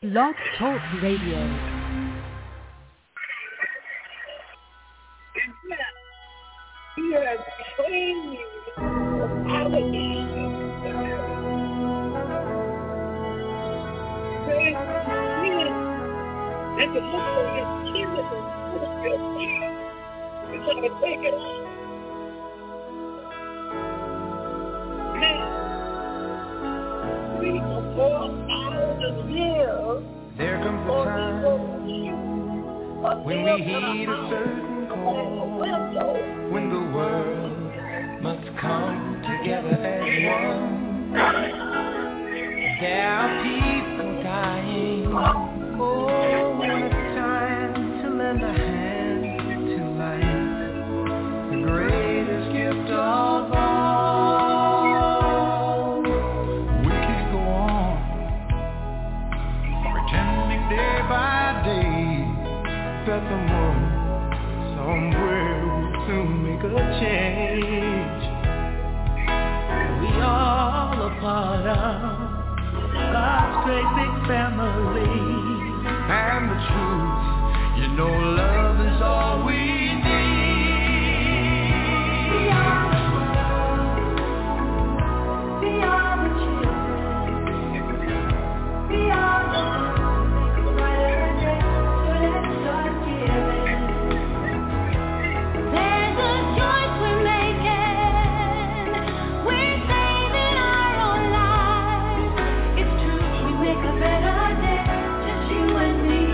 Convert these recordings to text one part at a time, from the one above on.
Blog Talk Radio. He has trained me for allegations. Praise me. And to look for his kingdom and put your feet. He's trying to take it off. Man, 3 or 4,000 years. There comes a time when we heed a certain call, when the world must come together as one. There are people dying. Oh, when it's time to lend a hand to life, the greatest gift of all. We can't go on pretending day by day that someone somewhere will soon make a change. We all a part of God's great big family. And the truth, you know, love is all we need. We are the children. We are the brighter day. So let's start giving. There's a choice we're making. We're saving our own lives. It's true, we make a better day. Just you and me.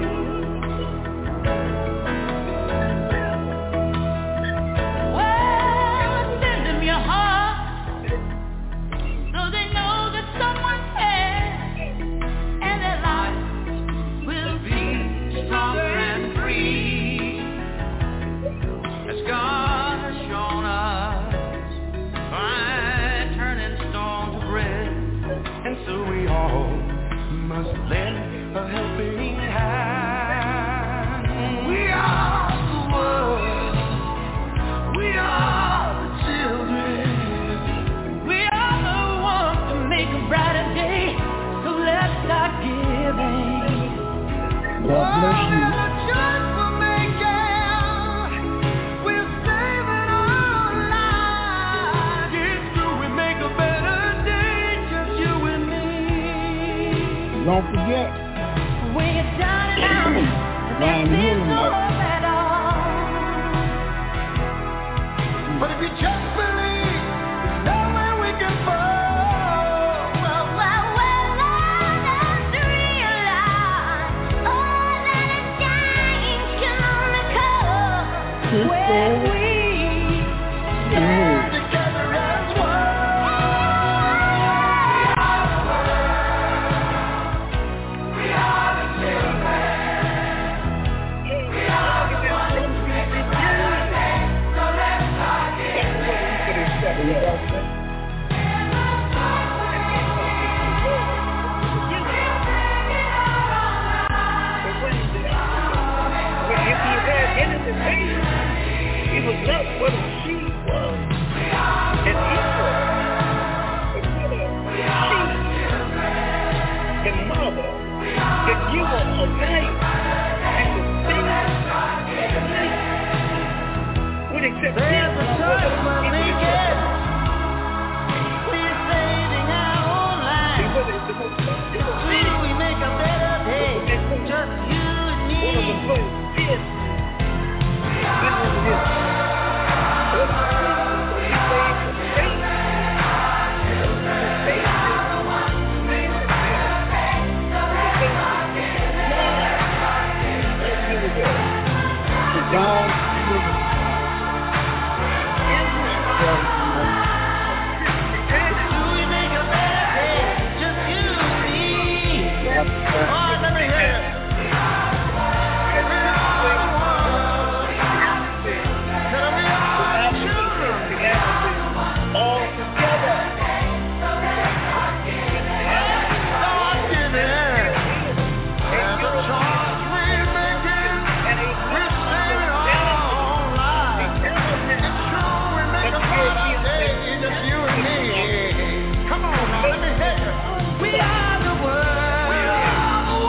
Well, send them your heart, so they know that someone cares, and their lives will be stronger and free. As God has shown us by turning stone to bread, and so we all must lend a helping hand. We are the world. We are the children. We are the ones to make a brighter day. So let's start giving. God bless you. The choice we're making, we're saving our lives. It's true, we make a better day, just you and me. Don't forget, When you're down and out, Ryan there's Newman. no hope at all. But if you just believe, there's nowhere we can fall. Well, let's realize all that a change can only come when we stand together as one. We are the children. We are the ones who make it better. So let's start giving. If he had anything made, he was not what she was. And equal. But what a the mother, if you were a light and the things of the light would accept There's a choice we're making. We're saving our own lives. Will we make a better day? Just you and me. One of the most did. Will we make a better day? Just you and me. Oh, let me hear it. We're all one. Tell me all children. All together. Start giving. And the choice we're making, we're saving our own lives. It's true, we make a better day, just you and me. Come on now, let me hear you. We are the world. We are the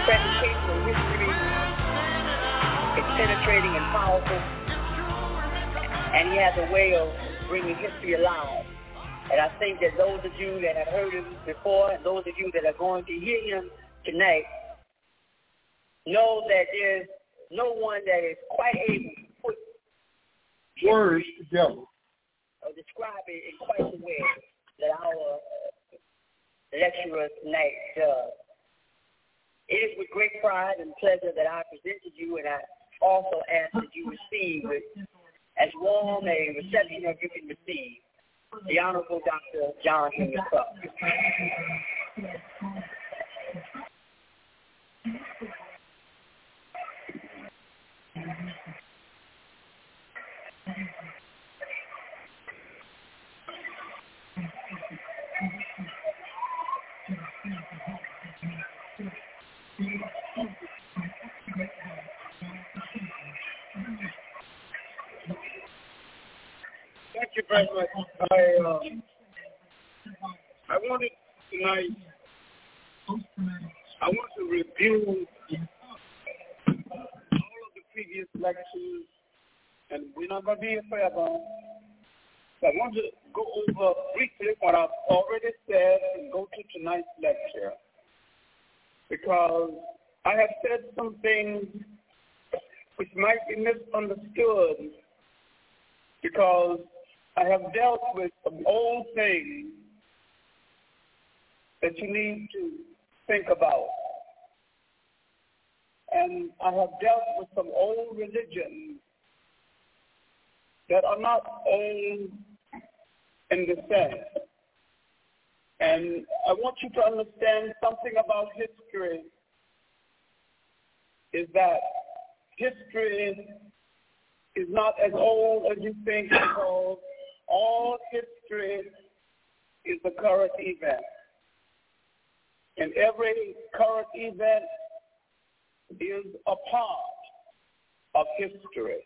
presentation of history is penetrating and powerful, and he has a way of bringing history alive. And I think that those of you that have heard him before and those of you that are going to hear him tonight know that there's no one that is quite able to put words together or describe it in quite the way that our lecturer tonight does. It is with great pride and pleasure that I present to you, and I also ask that you receive it as warm a reception as you can receive, the Honorable Dr. John Henry Clarke. Thank you very much. I wanted tonight, I want to review all of the previous lectures, and we're not going to be here forever. I want to go over briefly what I've already said and go to tonight's lecture, because I have said some things which might be misunderstood, because I have dealt with some old things that you need to think about. And I have dealt with some old religions that are not old in the sense. And I want you to understand something about history, is that history is not as old as you think, because all history is a current event. And every current event is a part of history.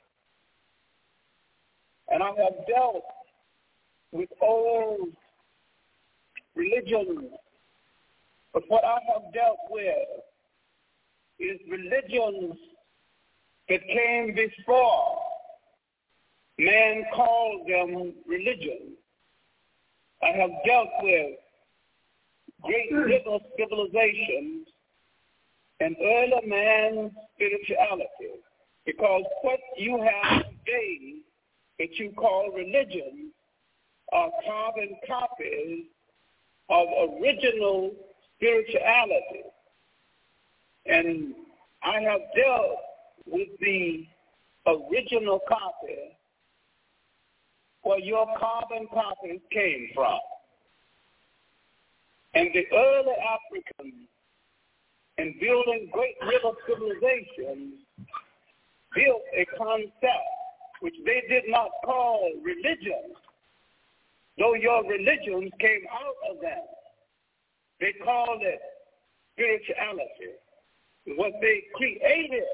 And I have dealt with old religions, but what I have dealt with is religions that came before man called them religion. I have dealt with great civilizations and early man's spirituality, because what you have today that you call religion are carbon copies of original spirituality. And I have dealt with the original copy where your carbon copies came from. And the early Africans, in building great river civilizations, built a concept which they did not call religion, though your religions came out of that. They called it spirituality. What they created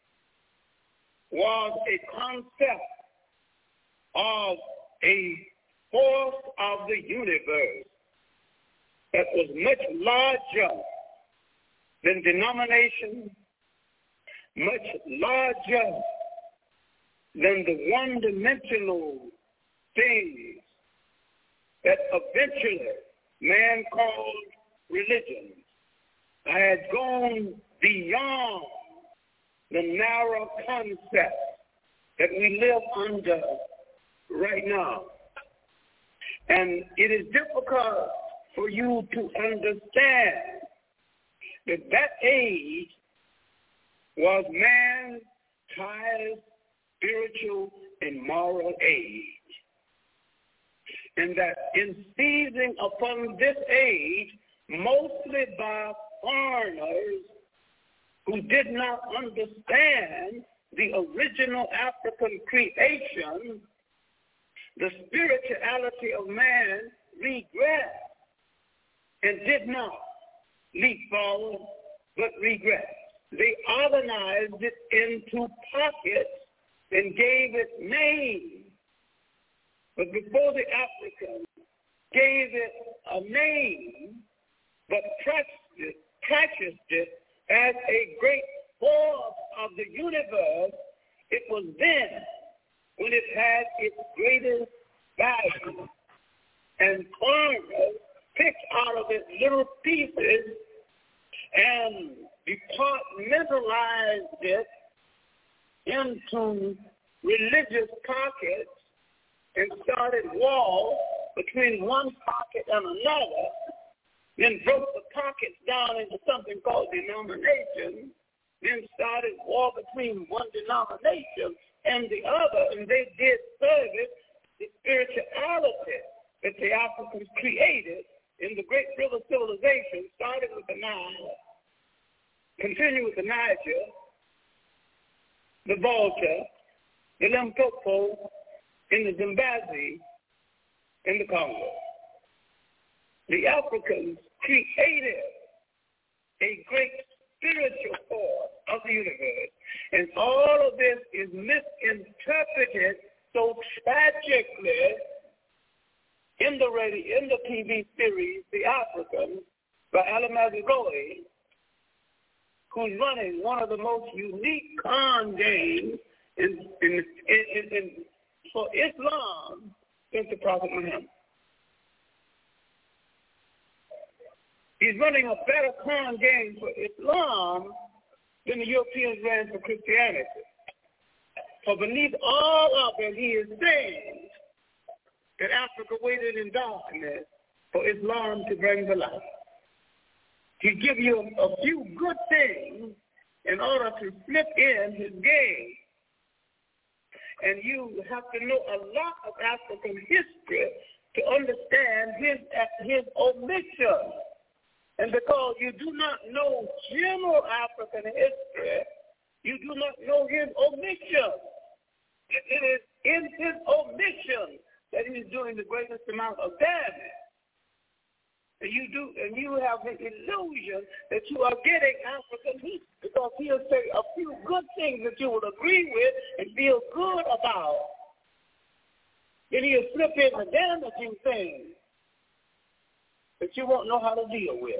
was a concept of a force of the universe that was much larger than denomination, much larger than the one-dimensional things that eventually man called religion. I had gone beyond the narrow concept that we live under right now. And it is difficult for you to understand that that age was man's highest spiritual and moral age. And that in seizing upon this age, mostly by foreigners who did not understand the original African creation, the spirituality of man regressed and did not leap forward, but regressed. They organized it into pockets and gave it names. But before the Africans gave it a name, but practiced it as a great force of the universe, it was then when it had its greatest value. And farmers picked out of its little pieces and departmentalized it into religious pockets and started war between one pocket and another, then broke the pockets down into something called denomination, then started war between one denomination and the other, and they did service the spirituality that the Africans created in the Great River Civilization, started with the Nile, continued with the Niger, the Volta, the Limpopo, in the Zimbabwe, and the Congo. The Africans created a great spiritual force of the universe, and all of this is misinterpreted so tragically in the TV series, The Africans, by Alamazi Roy, who's running one of the most unique con games for Islam since the Prophet Muhammad. He's running a better con game for Islam than the Europeans ran for Christianity. For beneath all of it, he is saying that Africa waited in darkness for Islam to bring the light. He give you a few good things in order to slip in his game. And you have to know a lot of African history to understand his omission. And because you do not know general African history, you do not know his omission. It is in his omission that he's doing the greatest amount of damage. And you have the illusion that you are getting African history, because he'll say a few good things that you would agree with and feel good about. Then he'll slip in the damaging things that you won't know how to deal with.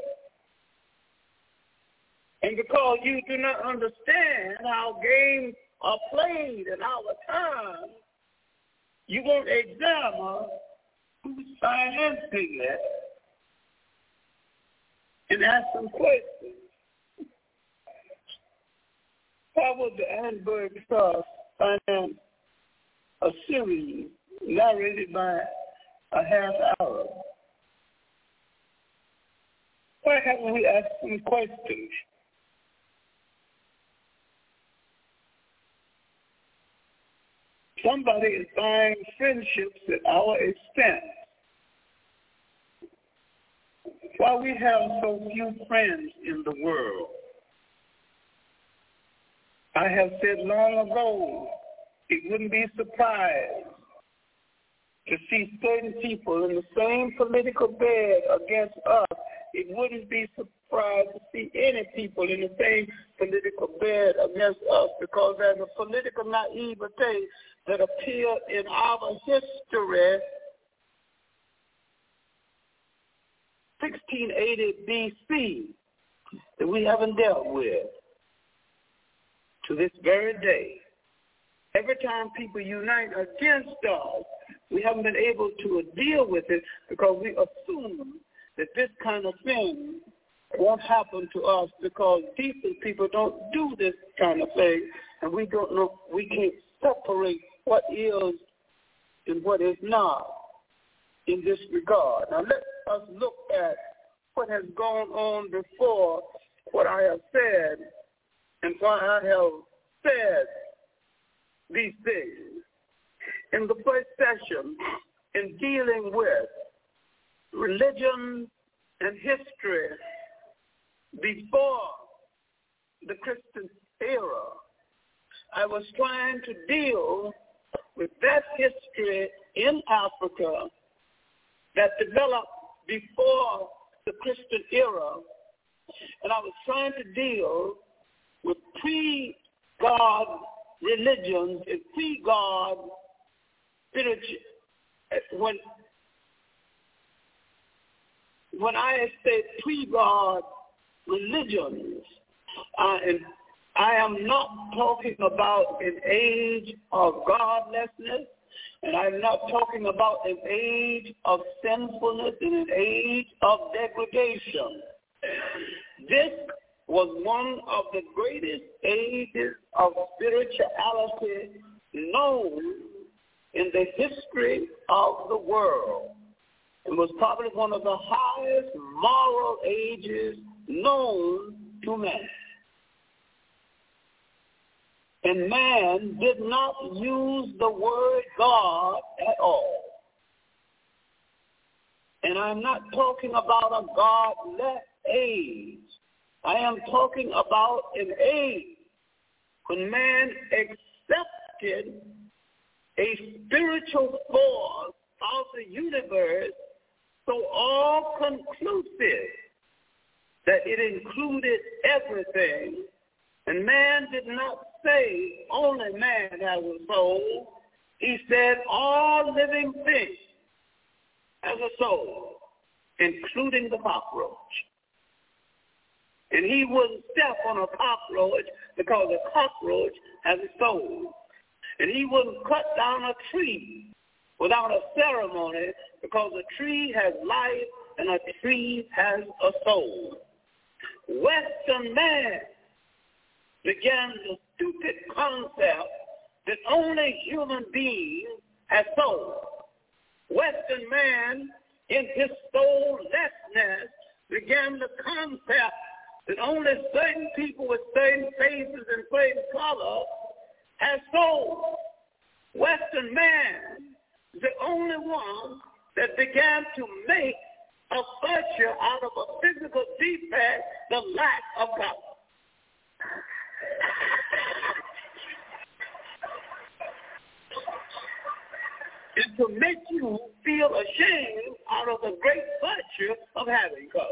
And because you do not understand how games are played in our time, you won't examine who's financing it and ask some questions. Why would the Annenberg Trust finance a series narrated by a half hour? Why haven't we asked some questions? Somebody is buying friendships at our expense. Why we have so few friends in the world? I have said long ago, it wouldn't be surprised to see certain people in the same political bed against us. It wouldn't be surprised to see any people in the same political bed against us, because there's a political naivete that appeared in our history, 1680 BC, that we haven't dealt with to this very day. Every time people unite against us, we haven't been able to deal with it because we assume that this kind of thing won't happen to us, because decent people don't do this kind of thing, and we don't know, we can't separate what is and what is not in this regard. Now let us look at what has gone on before what I have said and why I have said these things. In the first session, in dealing with religion and history before the Christian era, I was trying to deal with that history in Africa that developed before the Christian era, and I was trying to deal with pre-God religions and pre-God spiritual. When I say pre-God religions, And I am not talking about an age of godlessness, and I'm not talking about an age of sinfulness and an age of degradation. This was one of the greatest ages of spirituality known in the history of the world. It was probably one of the highest moral ages known to man. And man did not use the word God at all. And I'm not talking about a godless age. I am talking about an age when man accepted a spiritual force of the universe so all-conclusive that it included everything. And man did not say only man has a soul. He said all living things has a soul, including the cockroach. And he wouldn't step on a cockroach because a cockroach has a soul. And he wouldn't cut down a tree without a ceremony because a tree has life and a tree has a soul. Western man began the stupid concept that only human beings have soul. Western man, in his soullessness, began the concept that only certain people with certain faces and certain colors have soul. Western man is the only one that began to make a virtue out of a physical defect, the lack of God. And to make you feel ashamed out of the great virtue of having God.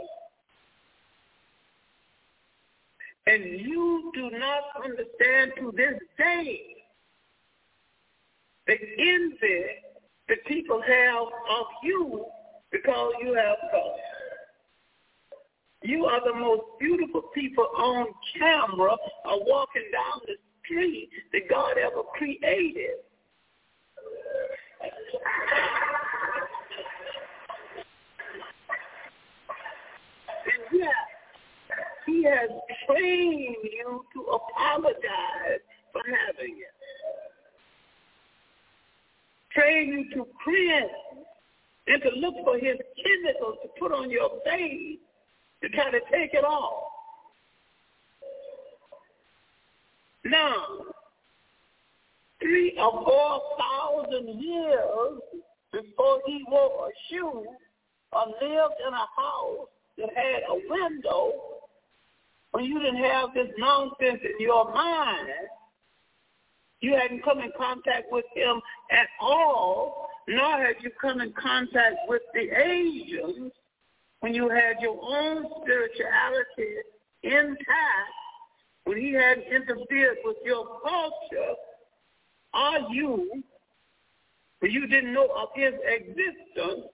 And you do not understand to this day the envy that people have of you because you have God. You are the most beautiful people on camera or walking down the street that God ever created. And yet, he has trained you to apologize for having it. Train you to cringe and to look for his chemicals to put on your face to try to take it off. Now, 3,000 or 4,000 years before he wore a shoe or lived in a house that had a window, when you didn't have this nonsense in your mind, you hadn't come in contact with him at all, nor had you come in contact with the Asians when you had your own spirituality intact, when he hadn't interfered with your culture, or you, when you didn't know of his existence,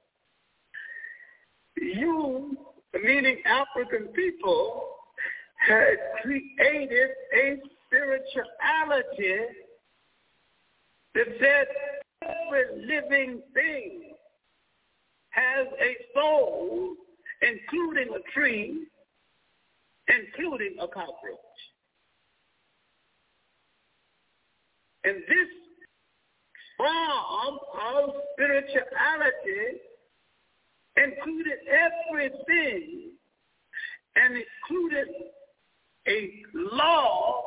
you, meaning African people, had created a spirituality that said every living thing has a soul, including a tree, including a cockroach. And this form of spirituality included everything and included a law,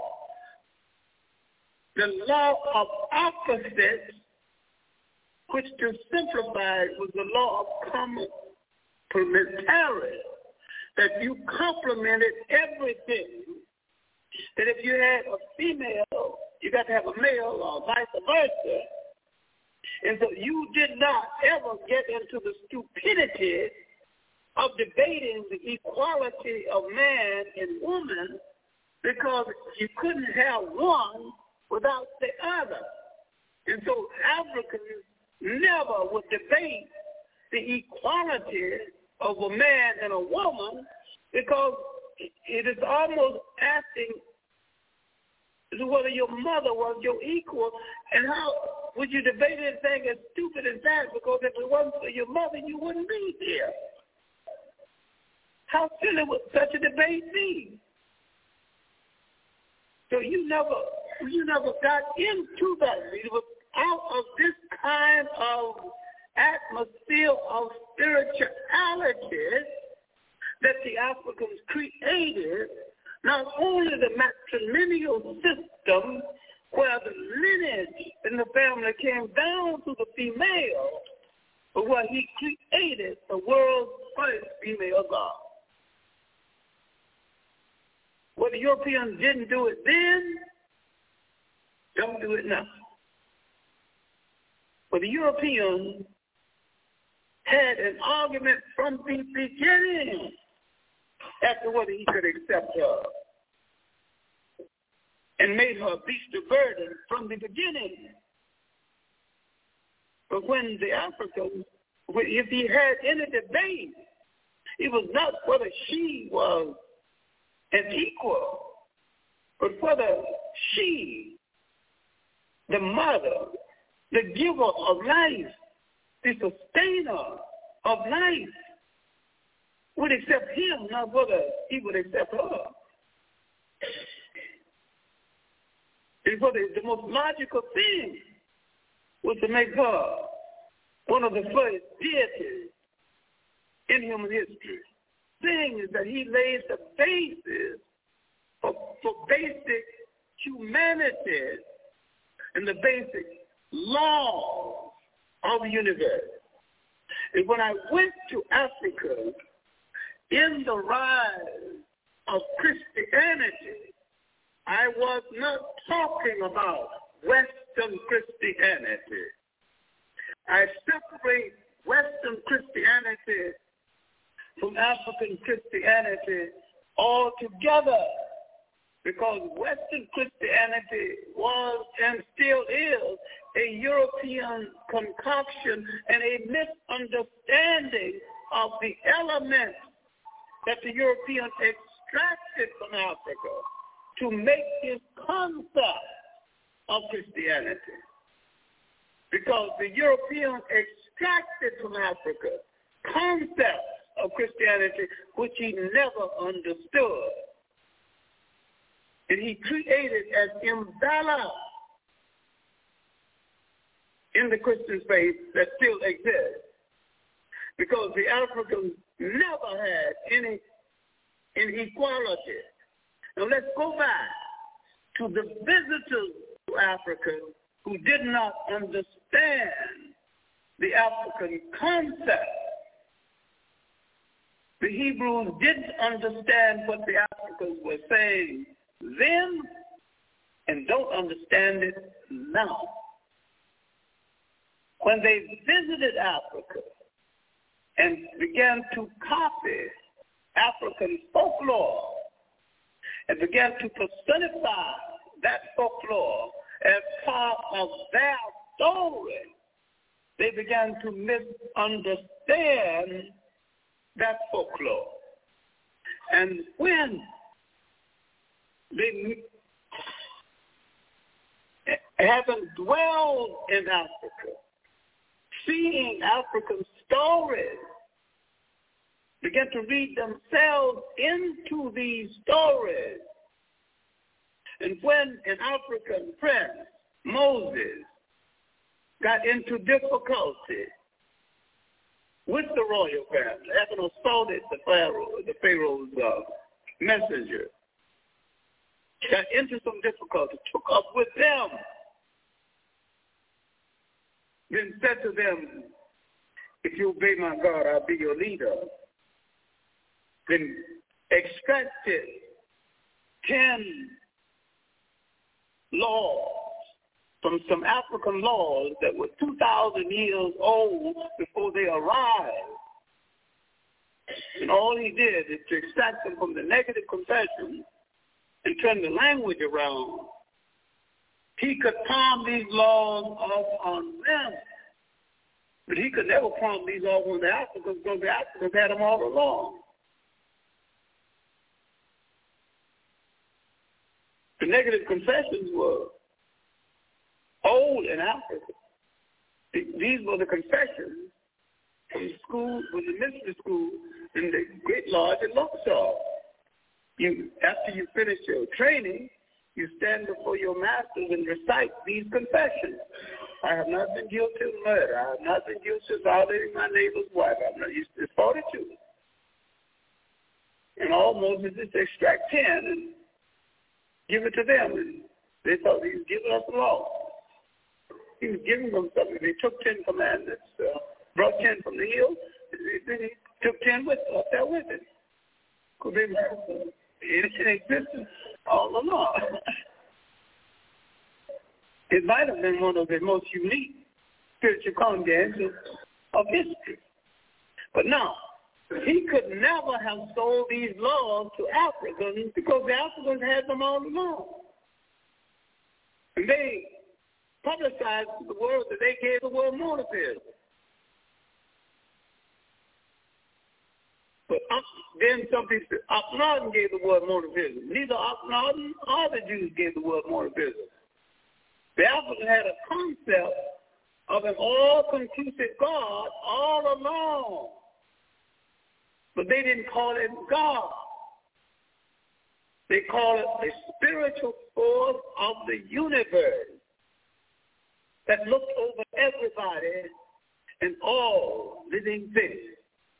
the law of opposites, which to simplify was the law of complementarity, that you complemented everything. That if you had a female, you got to have a male or vice versa. And so you did not ever get into the stupidity of debating the equality of man and woman because you couldn't have one without the other. And so Africans never would debate the equality of a man and a woman because it is almost asking whether your mother was your equal, and how would you debate anything as stupid as that? Because if it wasn't for your mother, you wouldn't be here. How silly would such a debate be? So you never got into that. It was out of this kind of atmosphere of spirituality that the Africans created not only the matrilineal system where the lineage in the family came down to the female, but where he created the world's first female God. Well, the Europeans didn't do it then, don't do it now. But the Europeans had an argument from the beginning as to whether he could accept her, and made her a beast of burden from the beginning. But when the Africans, if he had any debate, it was not whether she was an equal, but whether she, the mother, the giver of life, the sustainer of life, would accept him, not whether he would accept her. And whether the most logical thing was to make her one of the first deities in human history. The thing is that he lays the basis for basic humanity and the basic laws of the universe. And when I went to Africa in the rise of Christianity, I was not talking about Western Christianity. I separate Western Christianity from African Christianity altogether, because Western Christianity was and still is a European concoction and a misunderstanding of the elements that the Europeans extracted from Africa to make this concept of Christianity. Because the Europeans extracted from Africa concepts of Christianity which he never understood. And he created an imbalance in the Christian faith that still exists. Because the Africans never had any inequality. Now let's go back to the visitors to Africa who did not understand the African concept. The Hebrews didn't understand what the Africans were saying then and don't understand it now. When they visited Africa and began to copy African folklore and began to personify that folklore as part of their story, they began to misunderstand that folklore. And when they, having dwelled in Africa, seeing African stories, began to read themselves into these stories. And when an African prince, Moses, got into difficulty with the royal family, having assaulted the Pharaoh's messenger, got into some difficulty, took up with them, then said to them, if you obey my God, I'll be your leader. Then extracted 10 laws from some African laws that were 2,000 years old before they arrived. And all he did is to extract them from the negative confession and turn the language around. He could palm these laws off on them, but he could never palm these off on the Africans because the Africans had them all along. negative confessions were old in Africa. These were the confessions from school, from the mystery school in the Great Lodge at Luxor. After you finish your training, you stand before your masters and recite these confessions. I have not been guilty of murder. I have not been guilty of violating my neighbor's wife. I have not used this 42. And all Moses did is extract 10 and give it to them. And they thought he was giving us the law. He was giving them something. They took 10 commandments, brought 10 from the hill, then he took 10 up there with it. Because they were in existence all along. It might have been one of the most unique spiritual congregations of history. But now, he could never have sold these laws to Africans because the Africans had them all along. And they publicized to the world that they gave the world monotheism. But then some people said, Akhenaten gave the word monotheism. Neither Akhenaten or the Jews gave the word monotheism. The Africans had a concept of an all-conclusive God all along. But they didn't call it God. They call it a spiritual force of the universe that looked over everybody and all living things.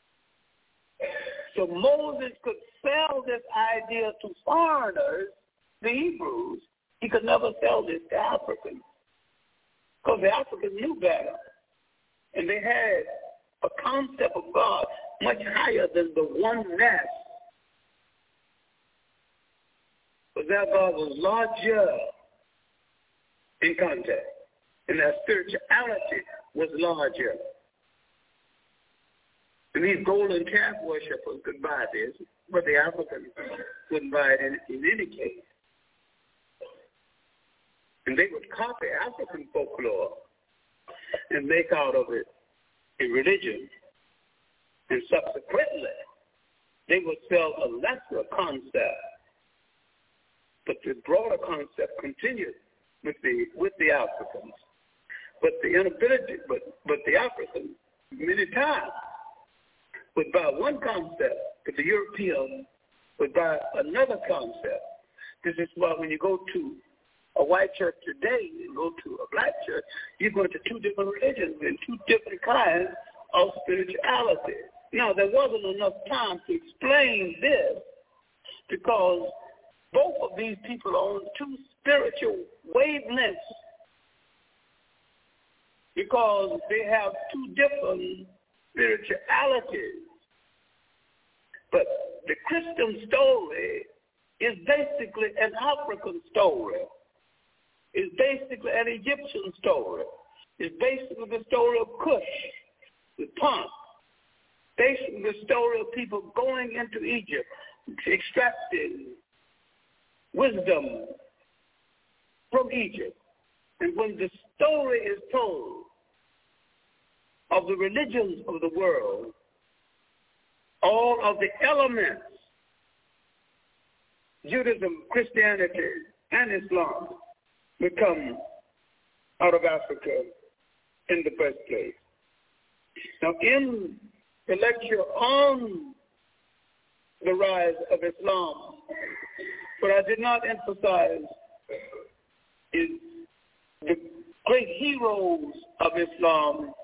So Moses could sell this idea to foreigners, the Hebrews. He could never sell this to Africans because the Africans knew better. And they had a concept of God much higher than the oneness. But that God was larger in context, and that spirituality was larger. And these golden calf worshippers could buy this, but the Africans wouldn't buy it in any case. And they would copy African folklore and make out of it a religion. And subsequently, they would sell a lesser concept. But the broader concept continued with the Africans. But the inability, but the Africans, many times, would buy one concept, but the European would buy another concept. This is why when you go to a white church today and go to a black church, you're going to two different religions and two different kinds of spirituality. Now, there wasn't enough time to explain this because both of these people are on two spiritual wavelengths because they have two different spiritualities. But the Christian story is basically an African story. It's basically an Egyptian story. It's basically the story of Cush, the Punt. Basically the story of people going into Egypt, extracting wisdom from Egypt. And when the story is told of the religions of the world, all of the elements, Judaism, Christianity, and Islam, would come out of Africa in the first place. Now, in the lecture on the rise of Islam, what I did not emphasize is the great heroes of Islam,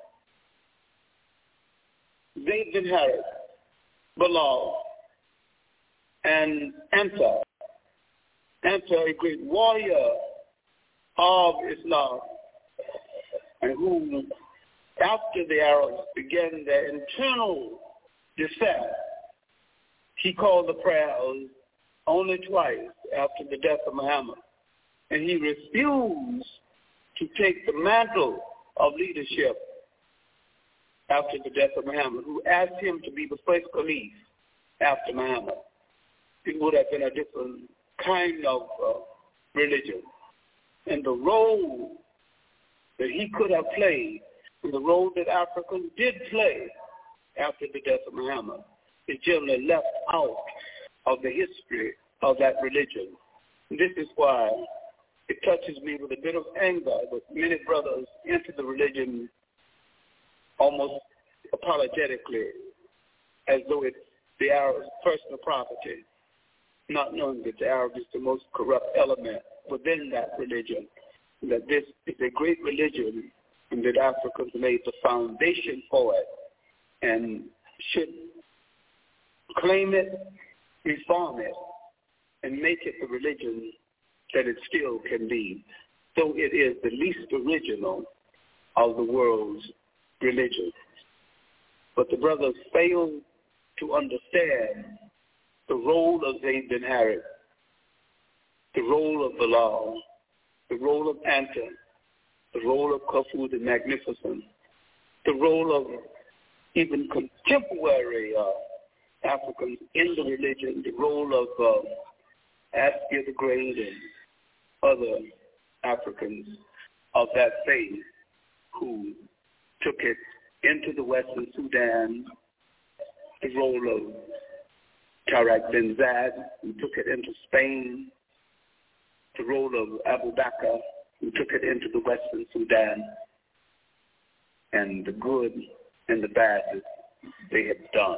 Zayd bin Harith, Bilal, and Anta, a great warrior of Islam, and who, after the Arabs began their internal descent, he called the prayers only twice after the death of Muhammad. And he refused to take the mantle of leadership after the death of Muhammad, who asked him to be the first caliph after Muhammad. It would have been a different kind of religion. And the role that he could have played, and the role that Africans did play after the death of Muhammad, is generally left out of the history of that religion. This is why it touches me with a bit of anger that many brothers enter the religion almost apologetically, as though it's the Arab's personal property, not knowing that the Arab is the most corrupt element within that religion, that this is a great religion and that Africans laid the foundation for it and should claim it, reform it, and make it the religion that it still can be, though it is the least original of the world's religions. But the brothers fail to understand the role of Zayd bin Harith, the role of Bilal, the role of Anton, the role of Khufu the Magnificent, the role of even contemporary Africans in the religion, the role of Askia the Great and other Africans of that faith who took it into the Western Sudan, the role of Tariq bin Zad, who took it into Spain, the role of Abu Bakr, who took it into the Western Sudan, and the good and the bad that they had done.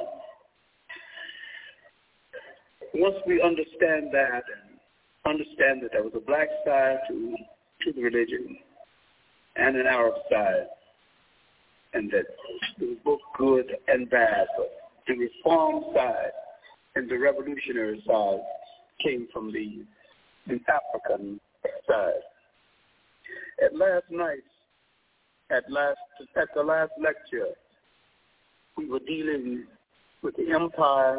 Once we understand that, and understand that there was a black side to the religion and an Arab side, and that it was both good and bad, but the reform side and the revolutionary side came from the African side. At the last lecture, we were dealing with the empire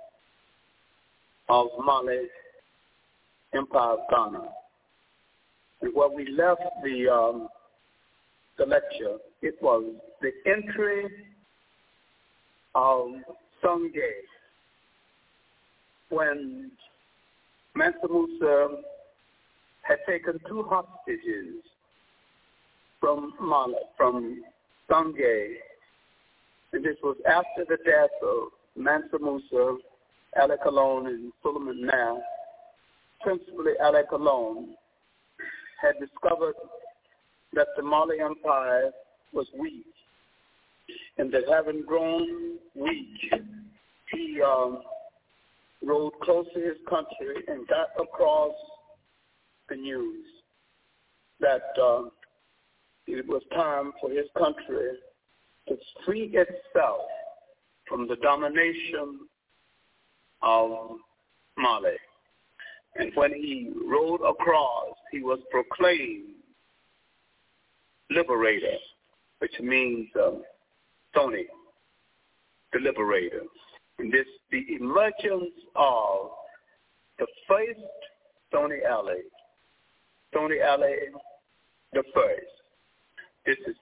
of Mali, empire of Ghana. And where we left the lecture, it was the entry of Sungay, when Mansa Musa had taken 2 hostages from Mali, from Sungay, and this was after the death of Mansa Musa, Alec Alone, and Suleiman Nah. Principally, Alec Alone had discovered that the Mali Empire was weak, and that having grown weak, he rode close to his country and got across the news that it was time for his country to free itself from the domination of Mali. And when he rode across, he was proclaimed liberator, which means Tony, the liberator. And this, the emergence of the first Tony Ali the first. This is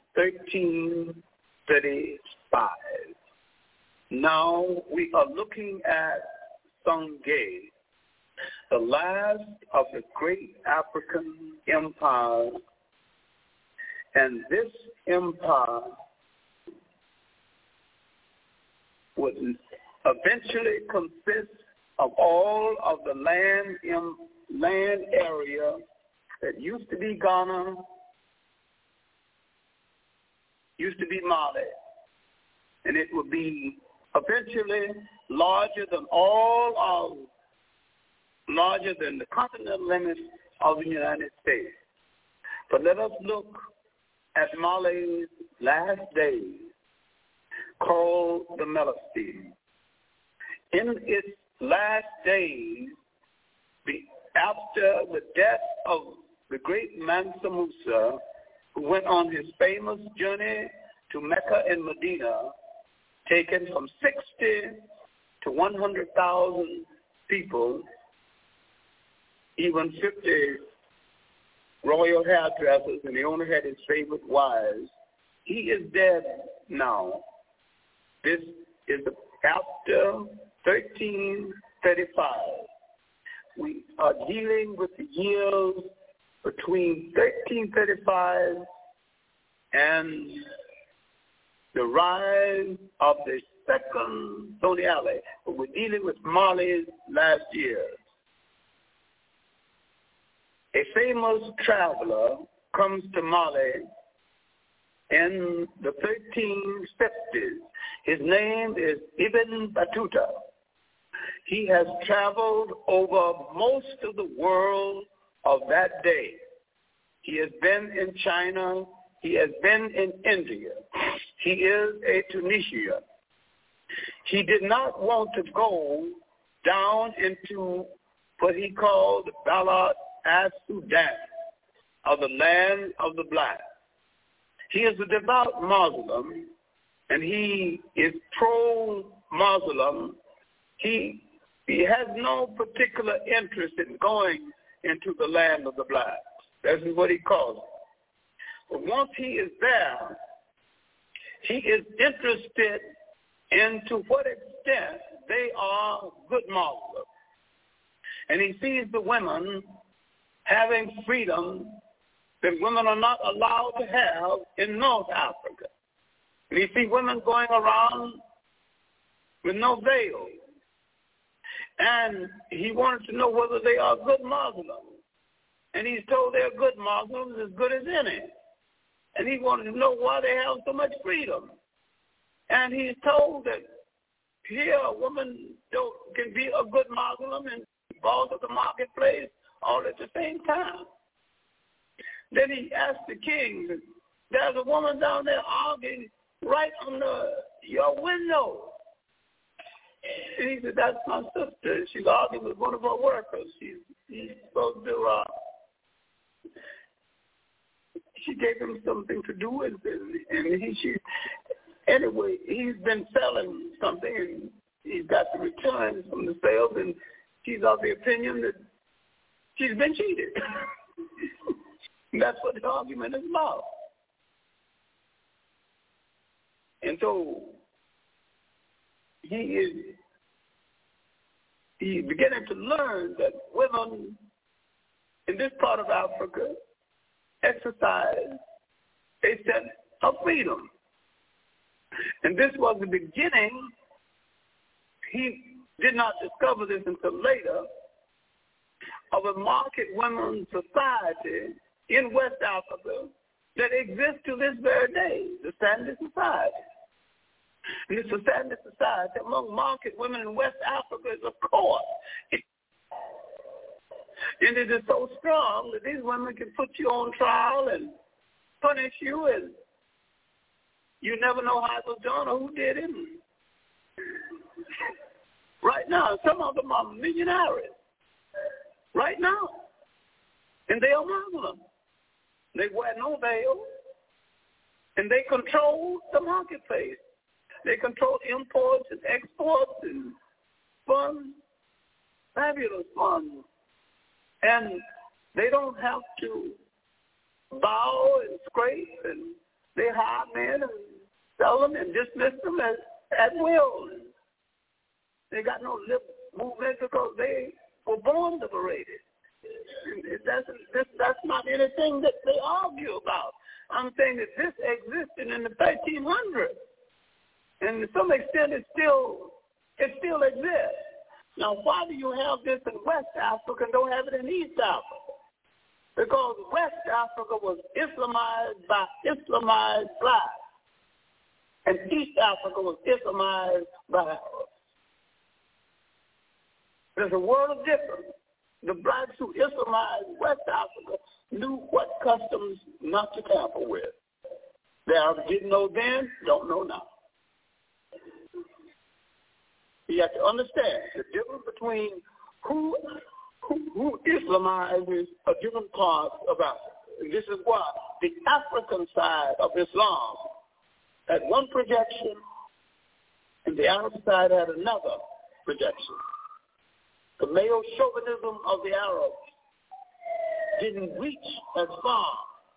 1335. Now we are looking at Sungay, the last of the great African empires, and this empire would eventually consist of all of the land area that used to be Ghana, used to be Mali, and it would be eventually larger than the continental limits of the United States. But let us look at Mali's last days, called the Melastine. In its last days, after the death of the great Mansa Musa, who went on his famous journey to Mecca and Medina, taken from 60 to 100,000 people, even 50 royal hairdressers, and he only had his favorite wives. He is dead now. This is after 1335. We are dealing with the years between 1335 and the rise of the second Tony Ali. But we're dealing with Mali's last years. a famous traveler comes to Mali in the 1350s. His name is Ibn Battuta. He has traveled over most of the world of that day. He has been in China. He has been in India. He is a Tunisian. He did not want to go down into what he called Balad as-Sudan, of the land of the black. He is a devout Muslim, and he is pro-Muslim. He has no particular interest in going into the land of the blacks. This is what he calls it. But once he is there, he is interested in to what extent they are good Muslims. And he sees the women having freedom that women are not allowed to have in North Africa. And he sees women going around with no veil. And he wanted to know whether they are good Muslims. And he's told they're good Muslims, as good as any. And he wanted to know why they have so much freedom. And he's told that here a woman can be a good Muslim and boss of the marketplace all at the same time. Then he asked the king, there's a woman down there arguing right under your window. And he said, that's my sister. She's arguing with one of her workers. She's supposed to, she gave him something to do with it. And anyway, he's been selling something, and he's got the returns from the sales, and she's of the opinion that she's been cheated. That's what the argument is about. And so he's beginning to learn that women in this part of Africa exercise a sense of freedom. And this was the beginning. He did not discover this until later, of a market women's society in West Africa that exists to this very day, the Sandy Society. And this Sandy Society among market women in West Africa is a court. And it is so strong that these women can put you on trial and punish you, and you never know how it was done or who did it. Right now, some of them are millionaires. Right now. And they are Muslim. They wear no veil. And they control the marketplace. They control imports and exports and funds, fabulous funds. And they don't have to bow and scrape, and they hire men and sell them and dismiss them at will. And they got no lip movement because they were born liberated. That's not anything that they argue about. I'm saying that this existed in the 1300s. And to some extent it still exists. Now, why do you have this in West Africa and don't have it in East Africa? Because West Africa was Islamized by Islamized blacks, and East Africa was Islamized by Arabs. There's a world of difference. The blacks who Islamized West Africa knew what customs not to tamper with. The Arabs didn't know then, don't know now. You have to understand the difference between who Islamizes a different part of Africa. And this is why the African side of Islam had one projection and the Arab side had another projection. The male chauvinism of the Arabs didn't reach as far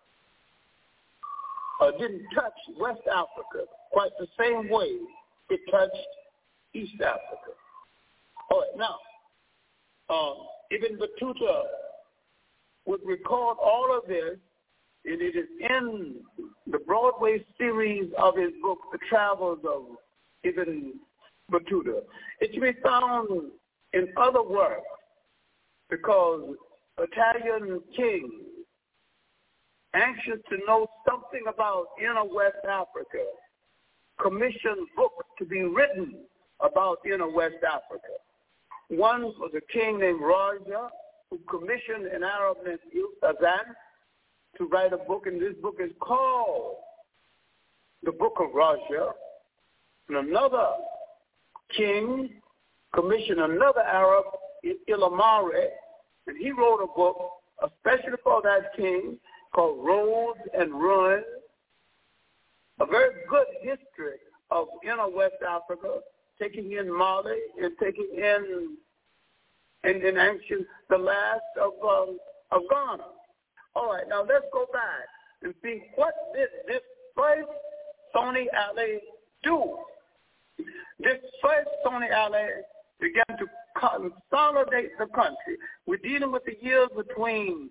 or didn't touch West Africa quite the same way it touched East Africa. All right, now, Ibn Battuta would record all of this, and it is in the Broadway series of his book, The Travels of Ibn Battuta. It can be found in other works because Italian kings, anxious to know something about inner West Africa, commissioned books to be written about inner West Africa. One was a king named Raja, who commissioned an Arab named Azan to write a book, and this book is called the Book of Raja. And another king commissioned another Arab, Ilamari, and he wrote a book especially for that king called Roads and Ruins, a very good history of inner West Africa, taking in Mali and taking in ancient, the last of Ghana. All right, now let's go back and see what did this first Sony Ali do. This first Sony Ali began to consolidate the country. We're dealing with the years between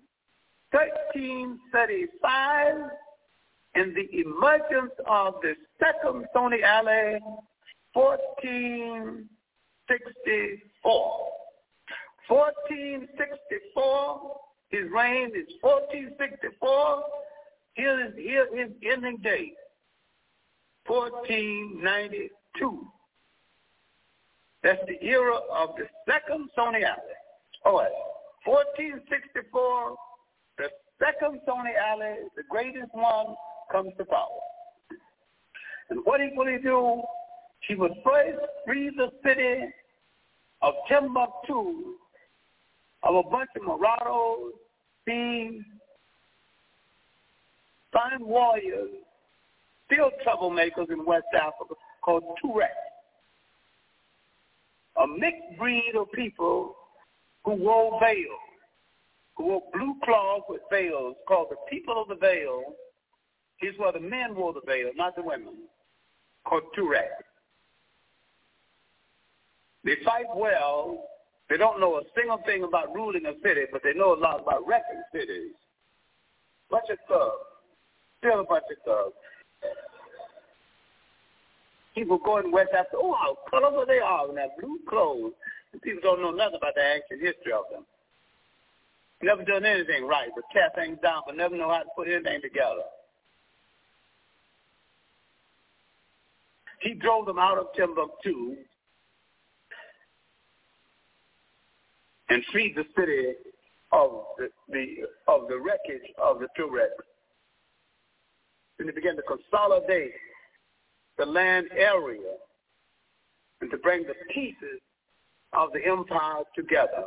1335 and the emergence of the second Sony Ali, 1464. 1464, his reign is 1464. Here is his ending date, 1492. That's the era of the second Sony Ali. All right, 1464, the second Sony Ali, the greatest one, comes to power. And what will he do? He would first free the city of Timbuktu of a bunch of Marauders, thieves, fine warriors, still troublemakers in West Africa called Tuareg. A mixed breed of people who wore veils, who wore blue cloths with veils, called the people of the veil. Here's where the men wore the veil, not the women, called Tuareg. They fight well. They don't know a single thing about ruling a city, but they know a lot about wrecking cities. Bunch of thugs. Still a bunch of thugs. People go in West Africa, oh, how colorful they are in that blue clothes. And people don't know nothing about the ancient history of them. Never done anything right, but tear things down, but never know how to put anything together. He drove them out of Timbuktu and freed the city of the wreckage of the Tuareg. And they began to consolidate the land area and to bring the pieces of the empire together.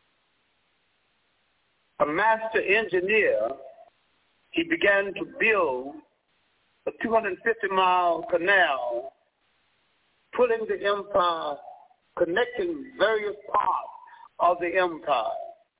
A master engineer, he began to build a 250-mile canal, pulling the empire, connecting various parts of the empire.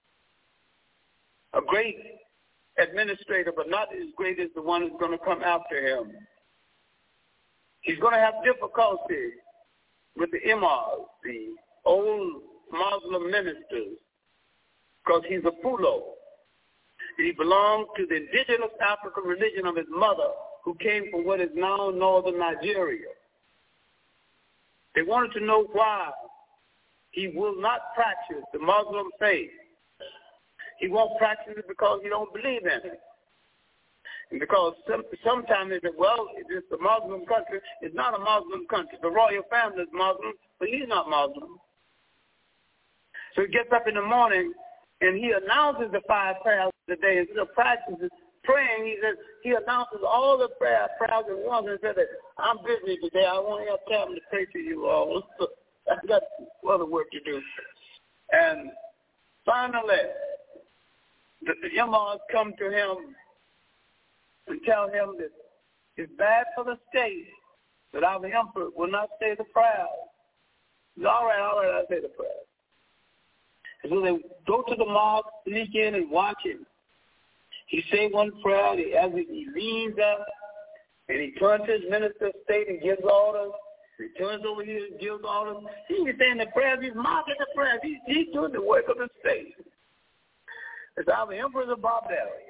A great administrator, but not as great as the one who's going to come after him. He's going to have difficulty with the imams, the old Muslim ministers, because he's a Fulo. He belonged to the indigenous African religion of his mother, who came from what is now northern Nigeria. They wanted to know why he will not practice the Muslim faith. He won't practice it because he don't believe in it. And because sometimes they say, well, it's a Muslim country. It's not a Muslim country. The royal family is Muslim, but he's not Muslim. So he gets up in the morning and he announces the 5 prayers of the day. Instead of practicing praying, he announces all the prayers at once and says that I'm busy today. I won't have time to pray to you all. I've got other work to do. And finally, the imams come to him and tell him that it's bad for the state that our emperor will not say the prayers. He says, all right, I'll say the prayers. And so they go to the mosque, sneak in and watch him. He say one prayer, he leans up, and he turns to his minister of state and gives orders. He turns over here and gives orders. He's saying the prayers, he's mocking the prayers. He's doing the work of the state. It's our emperor's a barbarian.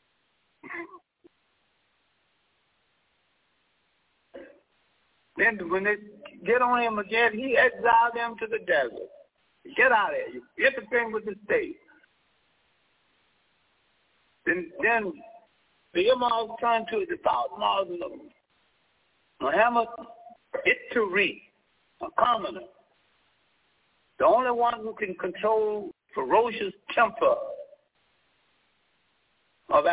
Then when they get on him again, he exiled them to the desert. Get out of here. You interfering with the state. Then the Imams turned to the devout Muslim, Muhammad Itturi, a commoner, the only one who can control ferocious temper of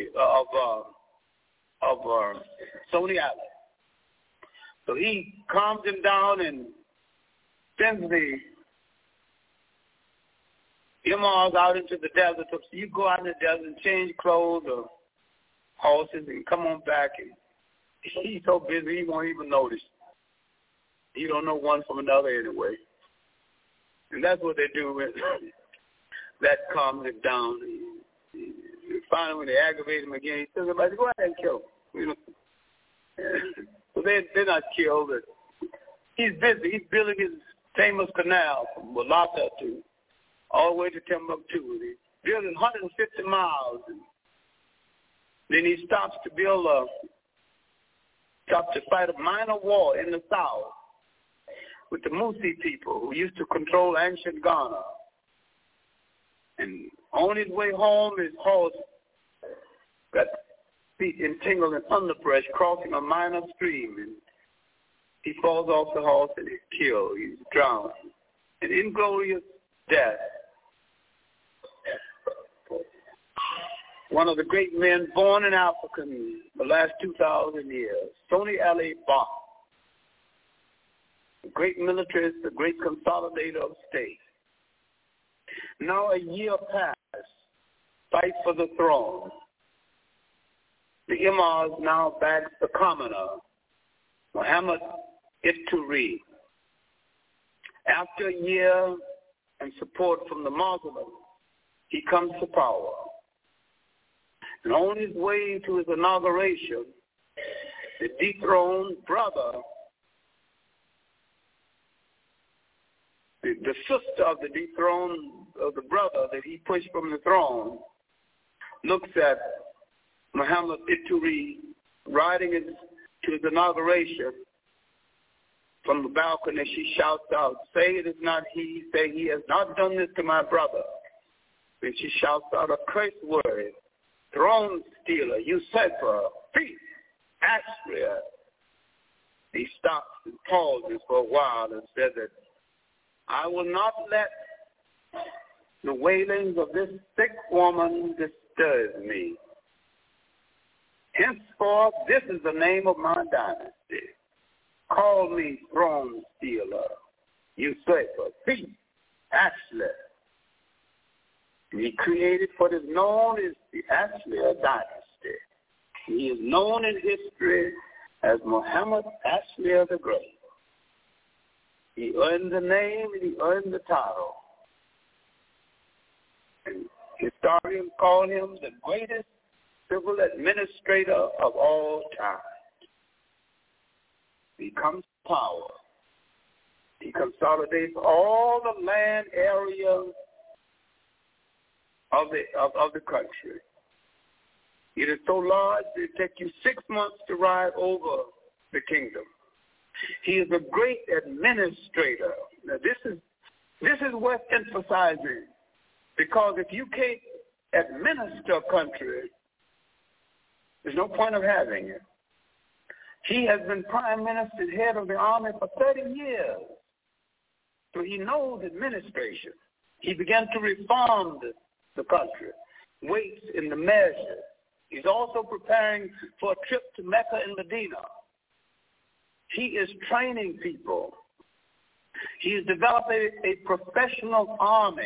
Sony Ali. So he calms him down and sends the Imams out into the desert. So you go out in the desert and change clothes or horses and come on back. And he's so busy he won't even notice. He don't know one from another anyway. And that's what they do with that calms him down. Finally, when they aggravate him again, he says, "Everybody, go ahead and kill him." So they're not killed. He's busy. He's building his famous canal from Walata to all the way to Timbuktu. He's building 150 miles. And then he stops to fight a minor war in the south with the Musi people who used to control ancient Ghana. And on his way home, his horse got feet entangled in underbrush crossing a minor stream. And he falls off the horse and he's killed. He's drowned. An inglorious death. One of the great men born in Africa in the last 2,000 years, Sony Ali Bah, a great militarist, a great consolidator of state. Now a year passed, fight for the throne. The Imams now backs the commoner, Muhammad Itturi. After a year and support from the Muslims, he comes to power. And on his way to his inauguration, the dethroned brother, the sister of the dethroned of the brother that he pushed from the throne, looks at Muhammad Itturi riding to his inauguration. From the balcony, she shouts out, "Say it is not he, say he has not done this to my brother." Then she shouts out a curse word, "Throne stealer, usurper, thief, Ashria." He stops and pauses for a while and says that, "I will not let the wailings of this sick woman disturb me. Henceforth, this is the name of my dynasty. Call me throne stealer, usurper, thief, Ashlia." He created what is known as the Ashlia dynasty. He is known in history as Muhammad Ashlia the Great. He earned the name and he earned the title. And historians call him the greatest civil administrator of all time. He comes to power. He consolidates all the land area of the country. It is so large that it takes you 6 months to ride over the kingdom. He is a great administrator. Now this is worth emphasizing, because if you can't administer a country, there's no point of having it. He has been prime minister, head of the army for 30 years, so he knows administration. He began to reform the country, weights in the measure. He's also preparing for a trip to Mecca and Medina. He is training people. He is developing a professional army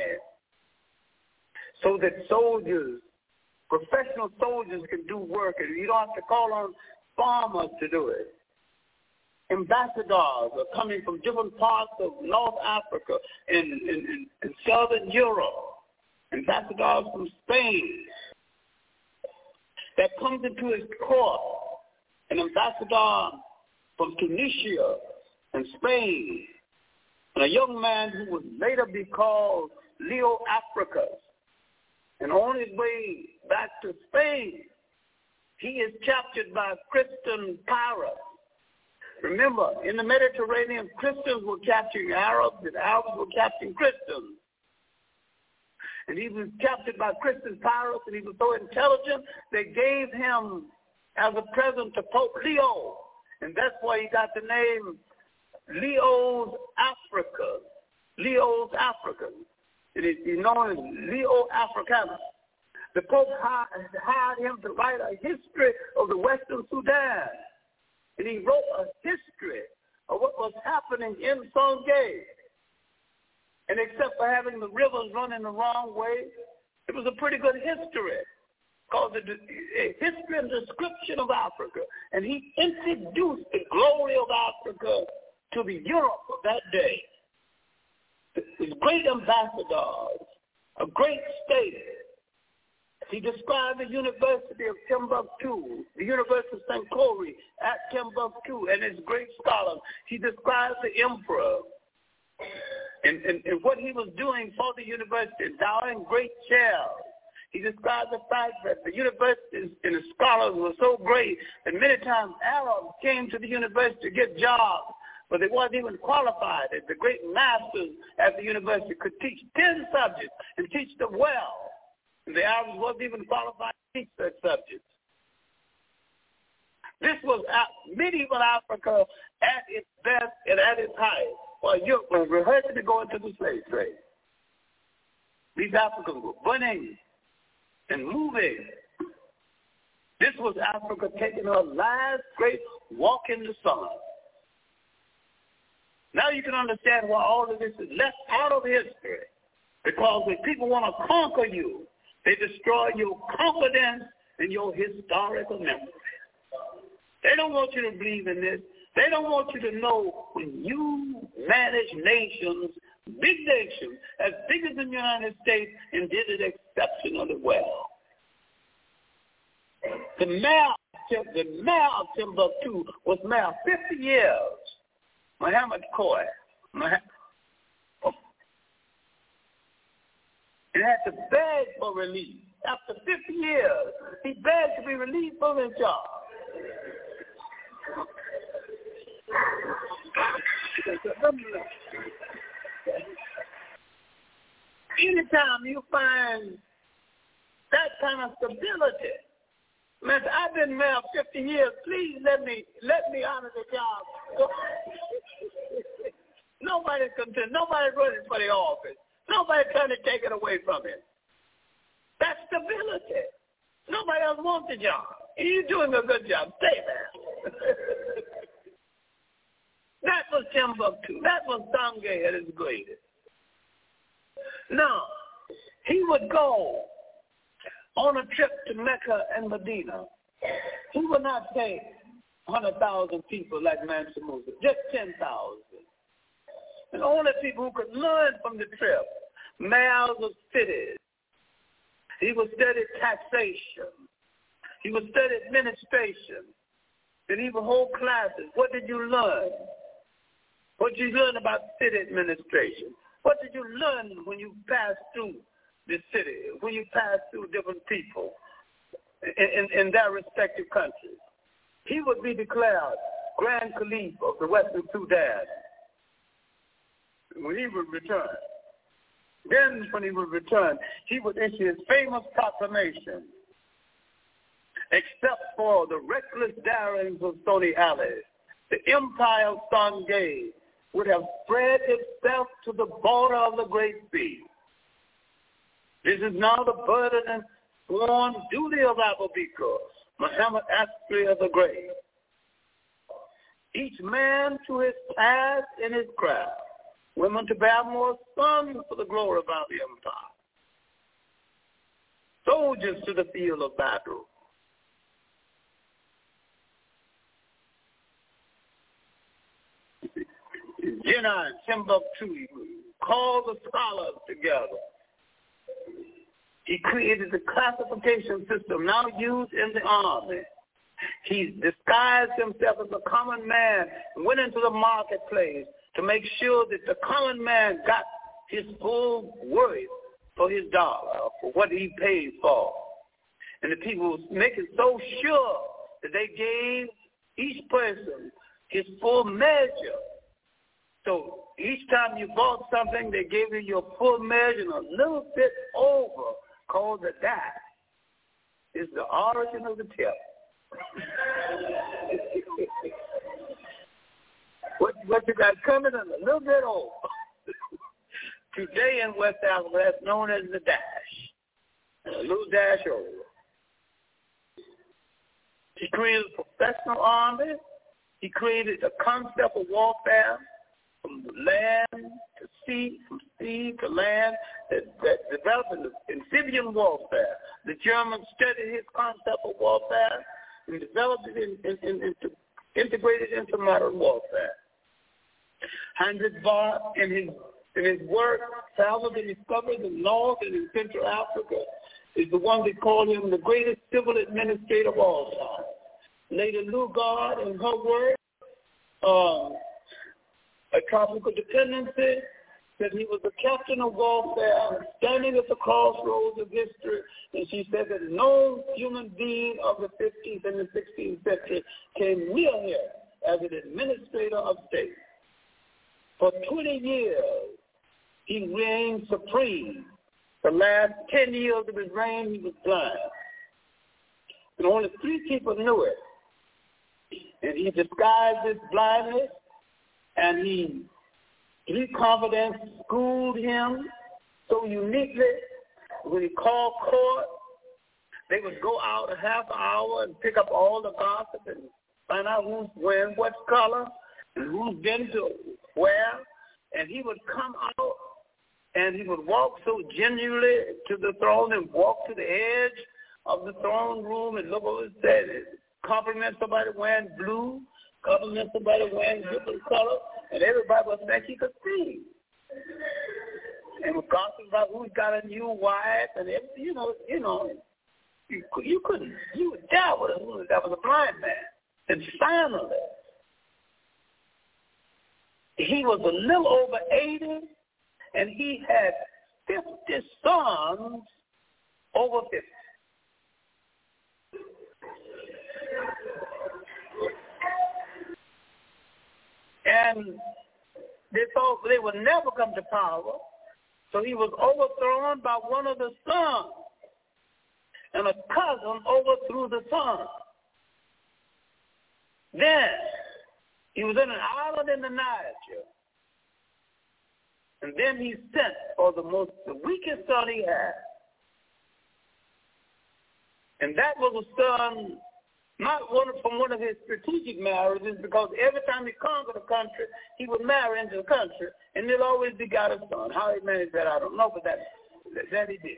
so that professional soldiers can do work, and you don't have to call on farmers to do it. Ambassadors are coming from different parts of North Africa and Southern Europe. Ambassadors from Spain that comes into his court. An ambassador from Tunisia and Spain, and a young man who would later be called Leo Africus. And on his way back to Spain, he is captured by Christian pirates. Remember, in the Mediterranean, Christians were capturing Arabs and Arabs were capturing Christians. And he was captured by Christian pirates, and he was so intelligent, they gave him as a present to Pope Leo. And that's why he got the name Leo's Africa. Leo's African. He's known as Leo Africanus. The Pope hired him to write a history of the Western Sudan. And he wrote a history of what was happening in Songhai. And except for having the rivers running the wrong way, it was a pretty good history. Called a history and description of Africa. And he introduced the glory of Africa to the Europe of that day. His great ambassadors, a great state. He described the University of Timbuktu, the University of Sankore at Timbuktu, and his great scholars. He describes the emperor and what he was doing for the university, endowing great chairs. He described the fact that the universities and the scholars were so great that many times Arabs came to the university to get jobs, but they wasn't even qualified. As the great masters at the university could teach 10 subjects and teach them well. And the Arabs wasn't even qualified to teach such subjects. This was medieval Africa at its best and at its highest, while Europe was rehearsing to go into the slave trade. These Africans were burning and moving. This was Africa taking her last great walk in the sun. Now you can understand why all of this is left out of history. Because when people want to conquer you, they destroy your confidence in your historical memory. They don't want you to believe in this. They don't want you to know when you manage nations, big nations, as big as the United States, and did it exceptionally well. The mayor of Timbuktu was mayor 50 years. Muhammad Khoi. And had to beg for relief. After 50 years, he begged to be released from his job. Anytime you find that kind of stability, man, I've been mayor 50 years. Please let me honor the job. Nobody's content. Nobody's running for the office. Nobody's trying to take it away from him. That's stability. Nobody else wants the job. And you're doing a good job. Stay there. That was Timbuktu. That was Songhai at its greatest. Now, he would go on a trip to Mecca and Medina. He would not take 100,000 people like Mansa Musa, just 10,000. And only people who could learn from the trip, mayors of cities. He would study taxation. He would study administration. And he would hold classes. What did you learn? What did you learn about city administration? What did you learn when you passed through the city, when you passed through different people in their respective countries? He would be declared Grand Caliph of the Western Sudan when he would return. Then when he would return, he would issue his famous proclamation, except for the reckless darings of Stony Alley, the empire of Songhai would have spread itself to the border of the Great Sea. This is now the burden and sworn duty of Abubakar, Muhammad Askari of the Great. Each man to his task and his craft, women to bear more sons for the glory of our empire, soldiers to the field of battle. Jinnah and Timbuktu called the scholars together. He created the classification system now used in the army. He disguised himself as a common man and went into the marketplace to make sure that the common man got his full worth for his dollar, for what he paid for. And the people was making so sure that they gave each person his full measure So each time you bought something, they gave you your full measure and a little bit over, called the dash. It's the origin of the tip. what you got coming in a little bit over. Today in West Africa, that's known as the dash. A little dash over. He created a professional army. He created a concept of warfare from land to sea, from sea to land, that developed in amphibian warfare. The Germans studied his concept of warfare and developed it integrated into modern warfare. Heinrich Barr, in his work, traveled and discovered the North and in Central Africa, is the one they call him the greatest civil administrator of all time. Lady Lugard, in her work, A Tropical Dependency, said he was the captain of warfare, standing at the crossroads of history, and she said that no human being of the 15th and the 16th century came near him as an administrator of state. For 20 years, he reigned supreme. The last 10 years of his reign, he was blind. And only 3 people knew it. And he disguised his blindness, and he confidence schooled him so uniquely. When he called court, they would go out a half hour and pick up all the gossip and find out who's wearing what color and who's been to where. And he would come out and he would walk so gingerly to the throne and walk to the edge of the throne room and look over his head and compliment somebody wearing blue, compliment somebody wearing different color, and everybody would think he could see. And would gossip about who's got a new wife and everything, you couldn't, you would doubt whether that was a blind man. And finally, he was a little over 80, and he had 50 sons over 50. And they thought they would never come to power, so he was overthrown by one of the sons, and a cousin overthrew the son. Then he was in an island in the Niger, and then he sent for the weakest son he had, and that was a son. Not from one of his strategic marriages, because every time he conquered a country, he would marry into the country, and he'll always begot a son. How he managed that, I don't know, but that he did.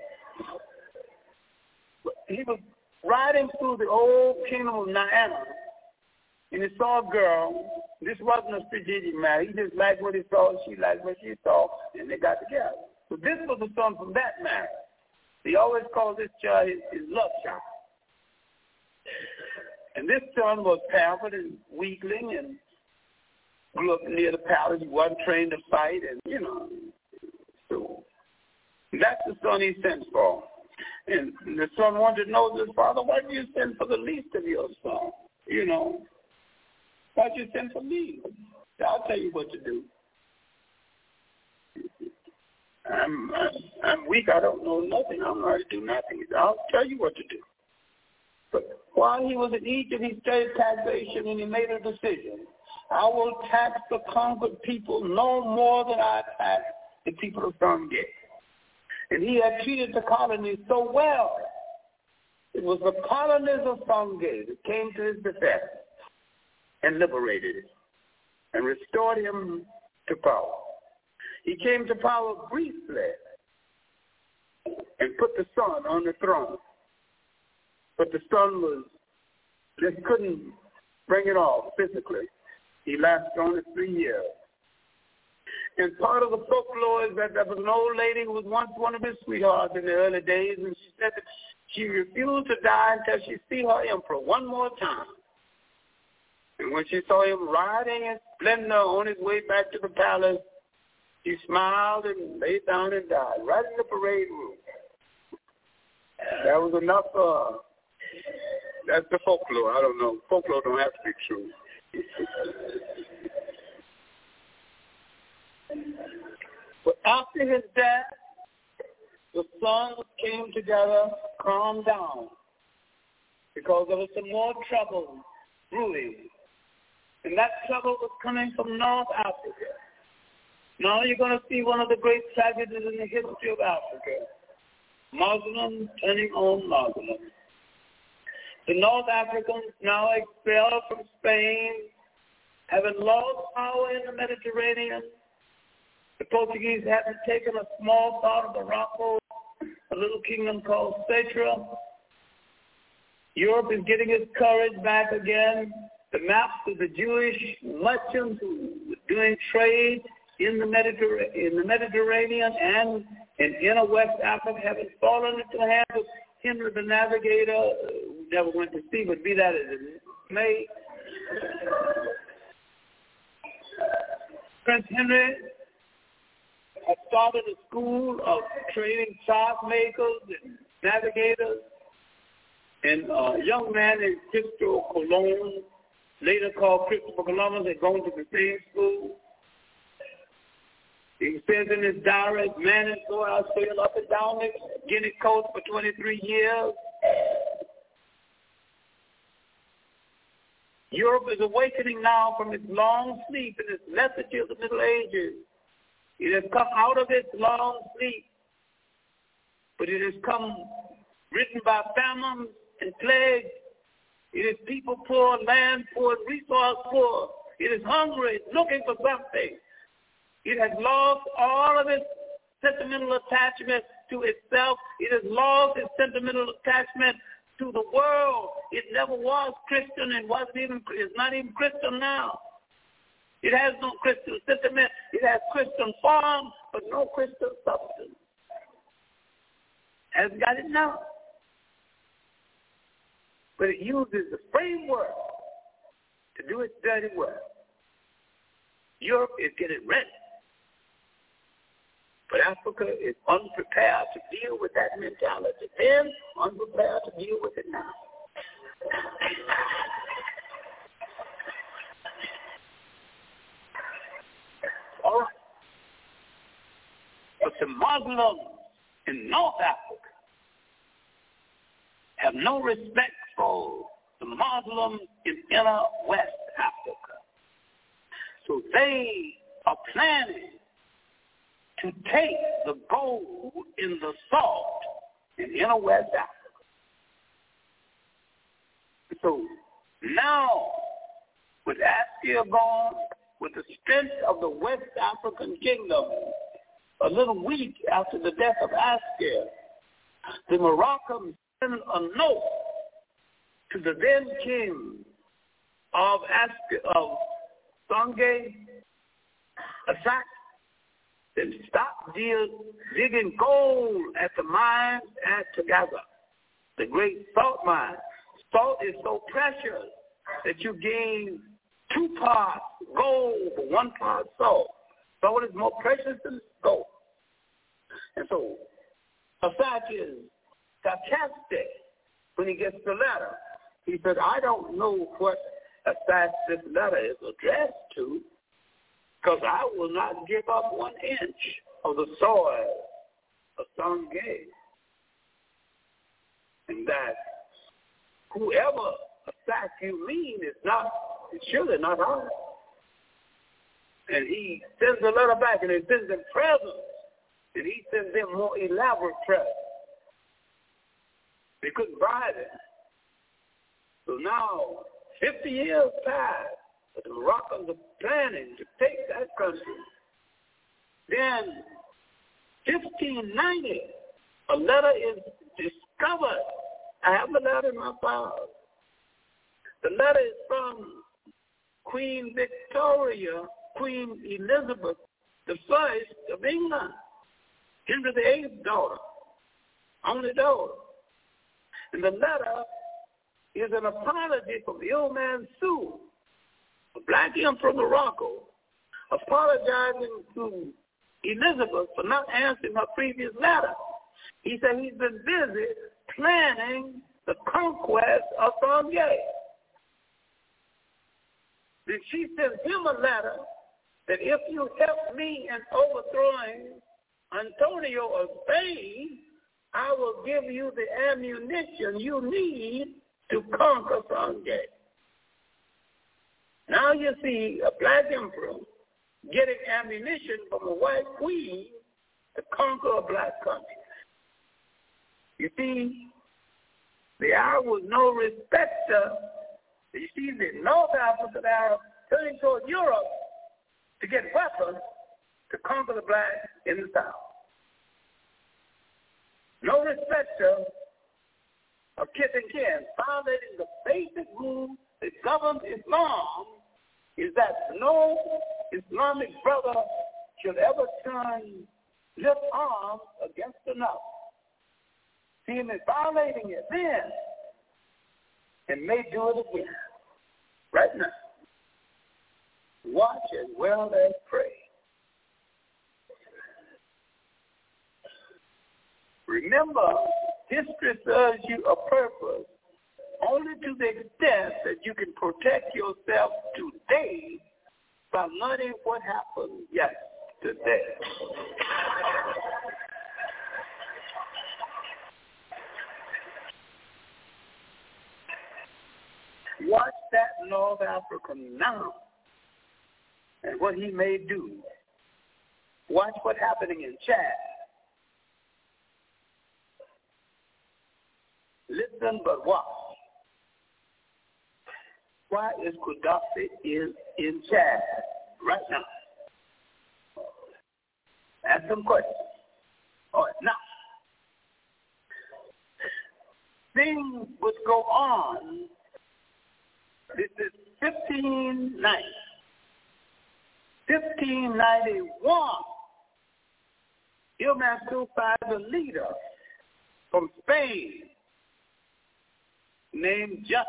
He was riding through the old kingdom of Nianna, and he saw a girl. This wasn't a strategic marriage. He just liked what he saw, and she liked what she saw, and they got together. So this was a son from that marriage. He always called this child his love child. And this son was pampered and weakling and grew up near the palace. He wasn't trained to fight, and, so that's the son he sent for. And the son wanted to know his father, why did you send for the least of your son? Why did you send for me? I'll tell you what to do. I'm weak. I don't know nothing. I'm not to do nothing. I'll tell you what to do. But while he was in Egypt, he studied taxation, and he made a decision. I will tax the conquered people no more than I tax the people of Sangay. And he had treated the colonies so well. It was the colonies of Sangay that came to his defense and liberated it and restored him to power. He came to power briefly and put the son on the throne. But the son just couldn't bring it off physically. He lasted only 3 years. And part of the folklore is that there was an old lady who was once one of his sweethearts in the early days, and she said that she refused to die until she see her emperor one more time. And when she saw him riding in splendor on his way back to the palace, she smiled and lay down and died right in the parade room. That was enough for her. That's the folklore. I don't know. Folklore don't have to be true. But after his death, the sons came together, calmed down, because there was some more trouble brewing. And that trouble was coming from North Africa. Now you're going to see one of the great tragedies in the history of Africa. Muslims turning on Muslims. The North Africans, now expelled from Spain, having lost power in the Mediterranean. The Portuguese having taken a small part of Morocco, a little kingdom called Cetra. Europe is getting its courage back again. The maps of the Jewish merchants who were doing trade in the Mediterranean and in inner West Africa having fallen into the hands of Henry the Navigator, who never went to sea, but be that as it may. Prince Henry had started a school of training chart makers and navigators, and a young man named Christopher Colon, later called Christopher Columbus, had gone to the same school. He says in his diary, man and boy, I sailed up and down the Guinea coast for 23 years. Europe is awakening now from its long sleep and its lethargy of the Middle Ages. It has come out of its long sleep, but it has come written by famines and plagues. It is people poor, land poor, resource poor. It is hungry, looking for something. It has lost all of its sentimental attachment to itself. It has lost its sentimental attachment to the world. It never was Christian and it's not even Christian now. It has no Christian sentiment. It has Christian form, but no Christian substance. Hasn't got it now. But it uses the framework to do its dirty work. Europe is getting ready. But Africa is unprepared to deal with that mentality. Then unprepared to deal with it now. All right. But the Muslims in North Africa have no respect for the Muslims in inner West Africa. So they are planning to take the gold in the salt in inner West Africa. So now, with Askia gone, with the strength of the West African kingdom, a little week after the death of Askia, the Moroccans sent a note to the then king of Songhay, Asak, that stop digging gold at the mines at Tagaza, the great salt mine. Salt is so precious that you gain 2 parts gold for 1 part salt. Salt is more precious than gold. And so Asak is sarcastic when he gets the letter. He said, I don't know what Asak this letter is addressed to, because I will not give up 1 inch of the soil of Songhay. And that whoever Asak you mean is surely not ours. And he sends a letter back, and he sends them presents, and he sends them more elaborate presents. They couldn't buy them. So now, 50 years passed, but the Moroccans are planning to take that country. Then, 1590, a letter is discovered. I have the letter in my file. The letter is from Queen Victoria, Queen Elizabeth I of England, Henry VIII's daughter, only daughter. And the letter is an apology from Ill Mansour, a black emperor from Morocco, apologizing to Elizabeth for not answering her previous letter. He said he's been busy planning the conquest of Songhay. Then she sent him a letter that if you help me in overthrowing Antonio of Spain, I will give you the ammunition you need to conquer Sangay. Now you see a black emperor getting ammunition from a white queen to conquer a black country. You see, the Arab was no respecter. You see, the North African Arab turning toward Europe to get weapons to conquer the black in the South. No respecter of kith and kin, violating the basic rule that governs Islam, is that no Islamic brother should ever lift arms against another. See him as violating it then, and may do it again. Right now. Watch as well as pray. Remember, history serves you a purpose only to the extent that you can protect yourself today by learning what happened yesterday. Watch that North African now and what he may do. Watch what's happening in Chad. Listen but watch. Why is Gaddafi in Chad right now? Ask some questions. All right, now, things would go on. This is 1590. 1591. Il-Mansur finds a leader from Spain named Jutta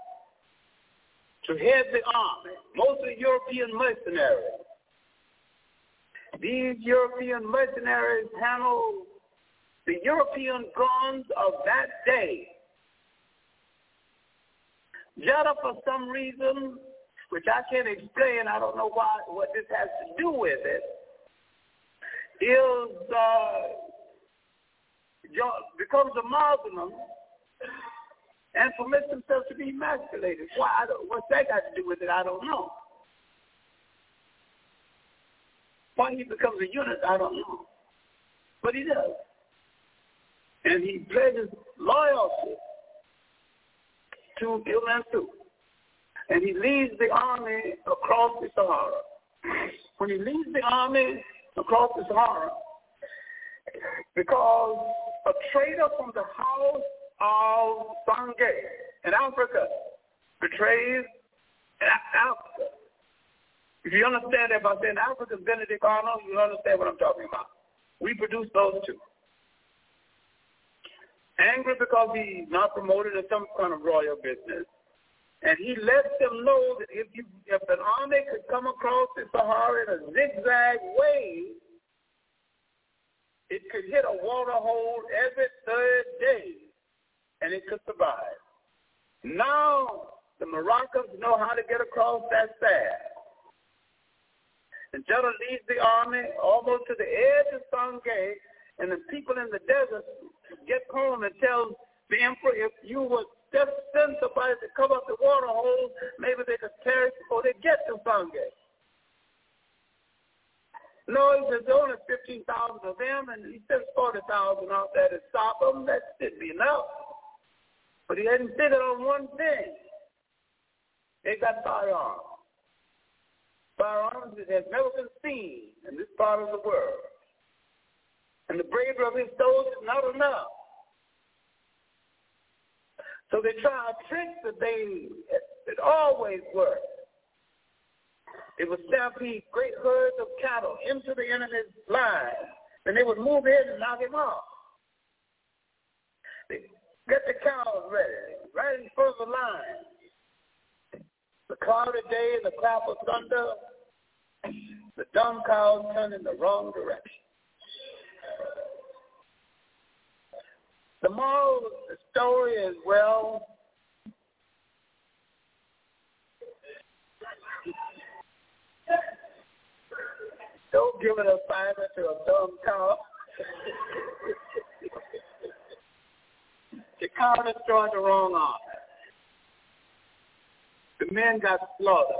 to head the army, mostly European mercenaries. These European mercenaries handled the European guns of that day. Jutta, for some reason, which I can't explain, I don't know what this has to do with it, becomes a Muslim and permits himself to be emasculated. What's that got to do with it, I don't know. Why he becomes a eunuch, I don't know. But he does. And he pledges loyalty to Il-Mansur. And he leads the army across the Sahara. When he leads the army across the Sahara, because a trader from the house of Sangay in Africa betrays Africa. If you understand that by saying Africa's Benedict Arnold, you understand what I'm talking about. We produce those two. Angry because he's not promoted in some kind of royal business. And he lets them know that if an army could come across the Sahara in a zigzag way, it could hit a water hole every third day, and it could survive. Now the Moroccans know how to get across that fast. And Jutta leads the army almost to the edge of Sangay, and the people in the desert get home and tell the emperor, if you would just send somebody to cover up the water holes, maybe they could perish before they get to Sangay. No, there's only 15,000 of them, and he sends 40,000 out there to stop them. That should be enough. But he hadn't figured on one thing. They got firearms. Firearms that has never been seen in this part of the world. And the bravery of his soldiers is not enough. So they try a trick that always works. It would stampede great herds of cattle into the enemy's line, and they would move in and knock him off. They get the cows ready, right in front of the line. The cloudy day and the clap of thunder, the dumb cows turn in the wrong direction. The moral of the story is, well, Don't give an assignment to a dumb cow. The cow destroyed the wrong army. The men got slaughtered.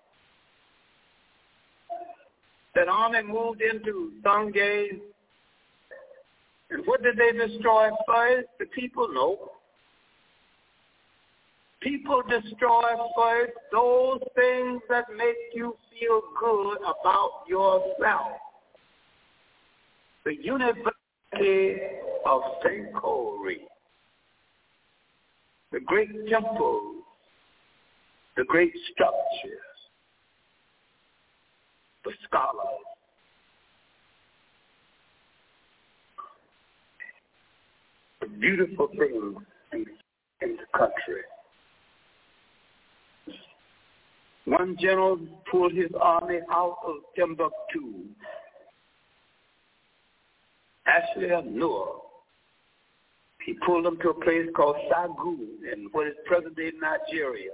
That army moved into Sungay. And what did they destroy first? The people? No. People destroy first those things that make you feel good about yourself. The University of St. Corey, the great temples, the great structures, the scholars, the beautiful things in the country. One general pulled his army out of Timbuktu, actually of Noor. He pulled them to a place called Sagu in what is present-day Nigeria.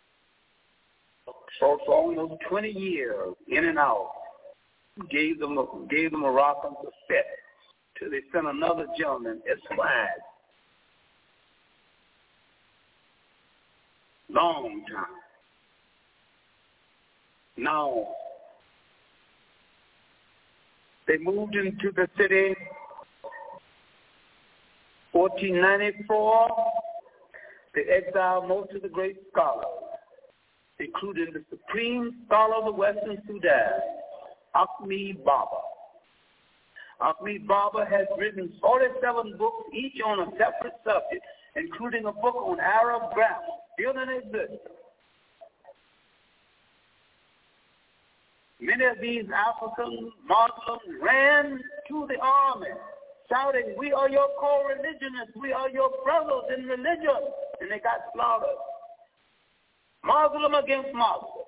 So for almost 20 years, in and out, gave them a rock on the set till they sent another gentleman, Eswag. Long time. Now, they moved into the city 1494. They exiled most of the great scholars, including the supreme scholar of the Western Sudan, Ahmed Baba. Ahmed Baba has written 47 books, each on a separate subject, including a book on Arab grammar, still in existence. Many of these African Muslims ran to the army, shouting, "We are your co-religionists, we are your brothers in religion," and they got slaughtered. Muslim against Muslim.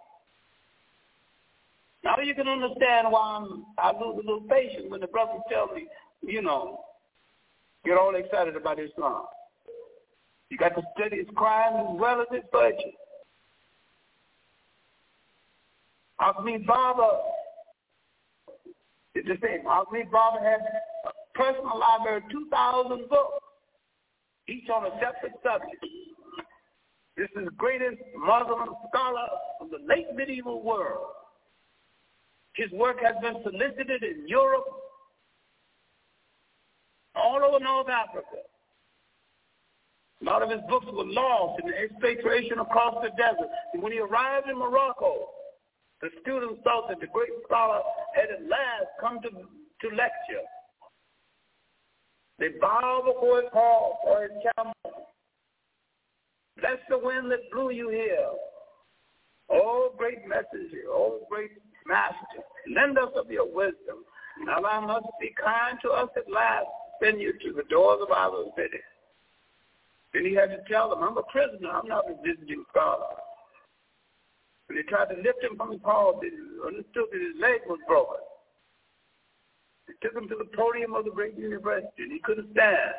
Now you can understand why I lose a little patience when the brothers tell me, get all excited about Islam. You got to study its crimes as well as its virtues. Ahmed Baba did the same. Ahmed Baba had a personal library of 2,000 books, each on a separate subject. This is the greatest Muslim scholar of the late medieval world. His work has been solicited in Europe, all over North Africa. A lot of his books were lost in the expatriation across the desert. And when he arrived in Morocco, the students thought that the great scholar had at last come to lecture. They bowed before his hall or his camel. Bless the wind that blew you here. Oh, great messenger, oh, great master, lend us of your wisdom. Now thou must be kind to us at last, send you to the doors of our city. Then he had to tell them, I'm a prisoner, I'm not a visiting scholar. When they tried to lift him from his hall, they understood that his leg was broken. They took him to the podium of the great university, and he couldn't stand.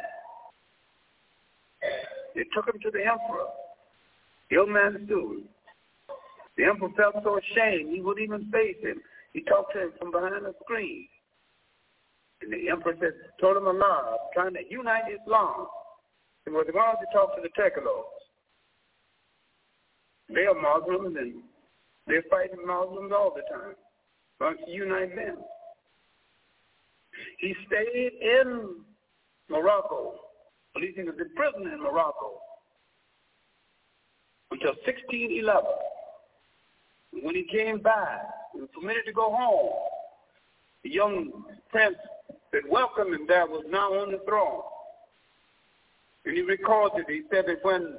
They took him to the emperor, the old man's student. The emperor felt so ashamed, he wouldn't even face him. He talked to him from behind a screen. And the emperor told him Allah, trying to unite Islam. He was going to talk to the Turcolos. They are Muslims, and they're fighting Muslims all the time. Going to unite them. He stayed in Morocco, at least he was in prison in Morocco, until 1611. When he came back, he was permitted to go home. The young prince that welcomed him there was now on the throne. And he records it. He said that when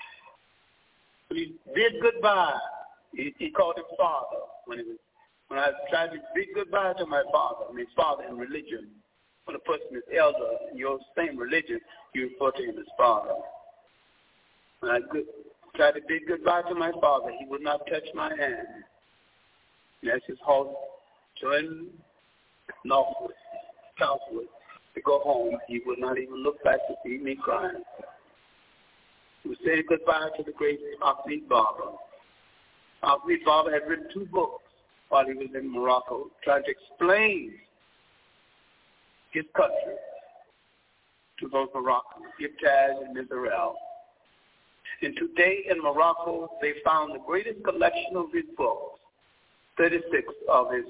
he bid goodbye, he called him father. When I tried to bid goodbye to my father, I mean father in religion. When a person is elder in your same religion, you refer to him as father. When I tried to bid goodbye to my father, he would not touch my hand. And that's his house, joined northward, southward, to go home. He would not even look back to see me crying. He was saying goodbye to the great Ahmed Baba. Ahmed Baba had written 2 books, while he was in Morocco, trying to explain his country to those Moroccans, Ibtaz and Mizrael. And today in Morocco, they found the greatest collection of his books, 36 of his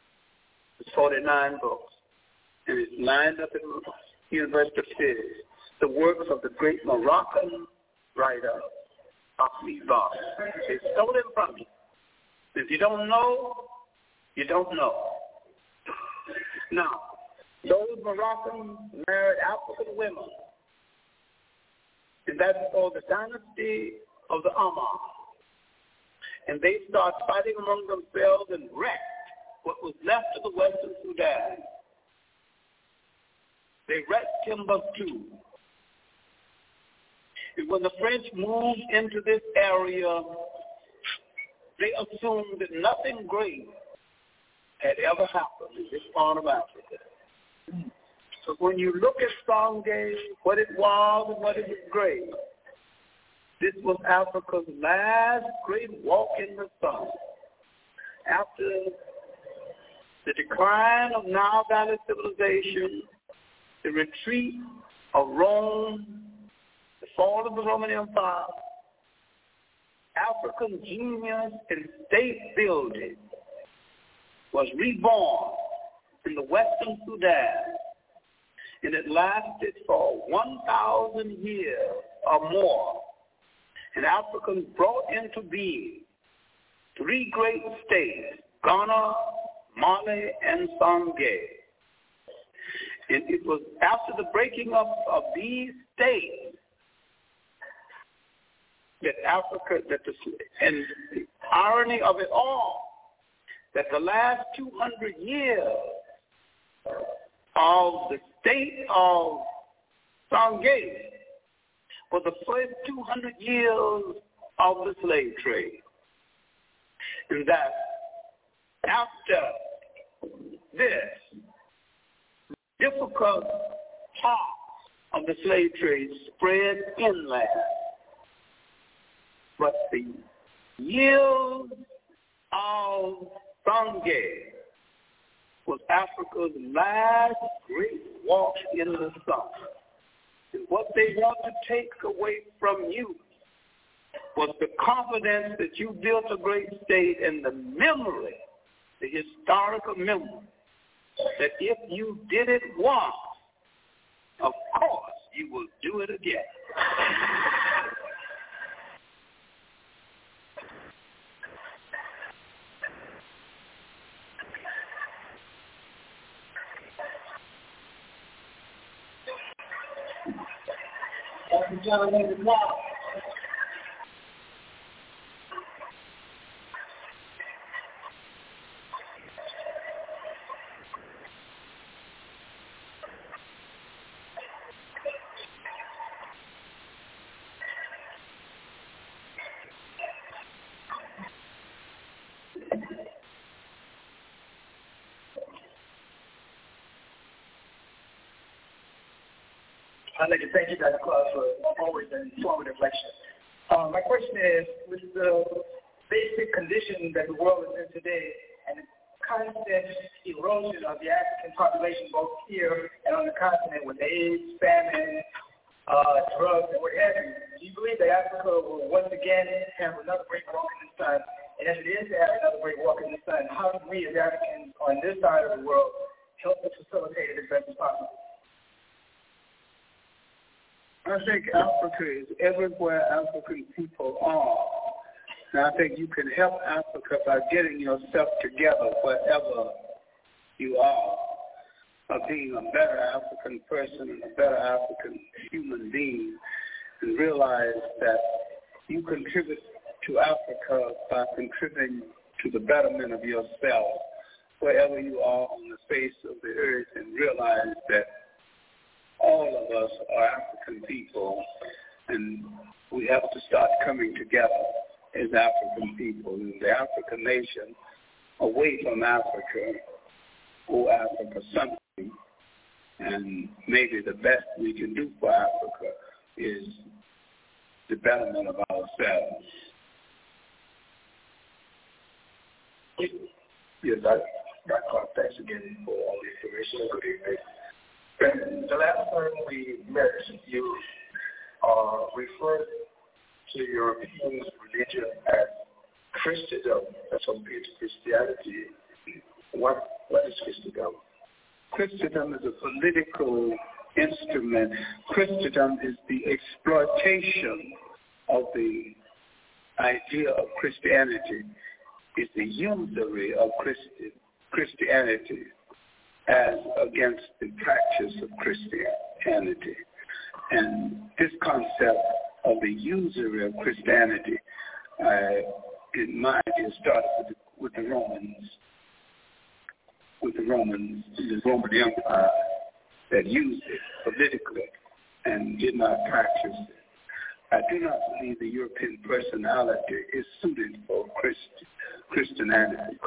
49 books. And it's lined up in the University of Fez, the works of the great Moroccan writer, Ahmed Bach. They stole them from you. If you don't know, you don't know. Now, those Moroccans married African women, and that's called the dynasty of the Amar. And they start fighting among themselves and wrecked what was left of the Western Sudan. They wrecked Timbuktu. And when the French moved into this area, they assumed that nothing great had ever happened in this part of Africa. So when you look at Songhay, what it was and what it was great, this was Africa's last great walk in the sun. After the decline of Nile Valley civilization, the retreat of Rome, the fall of the Roman Empire, African genius in state building was reborn in the Western Sudan, and it lasted for 1,000 years or more. And Africans brought into being 3 great states, Ghana, Mali, and Songhay. And it was after the breaking up of these states that and the irony of it all, that the last 200 years of the state of Songhay were the first 200 years of the slave trade. And that after this difficult part of the slave trade spread inland, but the yield of Songhay was Africa's last great walk in the sun. And what they want to take away from you was the confidence that you built a great state and the memory, the historical memory, that if you did it once, of course you will do it again. Ladies and gentlemen, the crowd. I'd like to thank you, Dr. Claus, for always an informative lecture. My question is, with the basic condition that the world is in today and the constant erosion of the African population, both here and on the continent, with AIDS, famine, drugs, and what have you, do you believe that Africa will once again have another great walk in the sun? And if it is to have another great walk in the sun, how do we as Africans on this side of the world help to facilitate it as best as possible? I think Africa is everywhere African people are. And I think you can help Africa by getting yourself together wherever you are, of being a better African person and a better African human being, and realize that you contribute to Africa by contributing to the betterment of yourself wherever you are on the face of the earth, and realize that all of us are African people, and we have to start coming together as African people. And the African nation, away from Africa, owe Africa something, and maybe the best we can do for Africa is the betterment of ourselves. Yes, thanks again for all the information. Good evening. And the last time we met, you referred to European religion as Christendom as compared to Christianity. What is Christendom? Christendom is a political instrument. Christendom is the exploitation of the idea of Christianity. It's the usury of Christianity as against the practice of Christianity. And this concept of the usury of Christianity, in my idea, started with the Romans. With the Roman Empire that used it politically and did not practice it. I do not believe the European personality is suited for Christianity.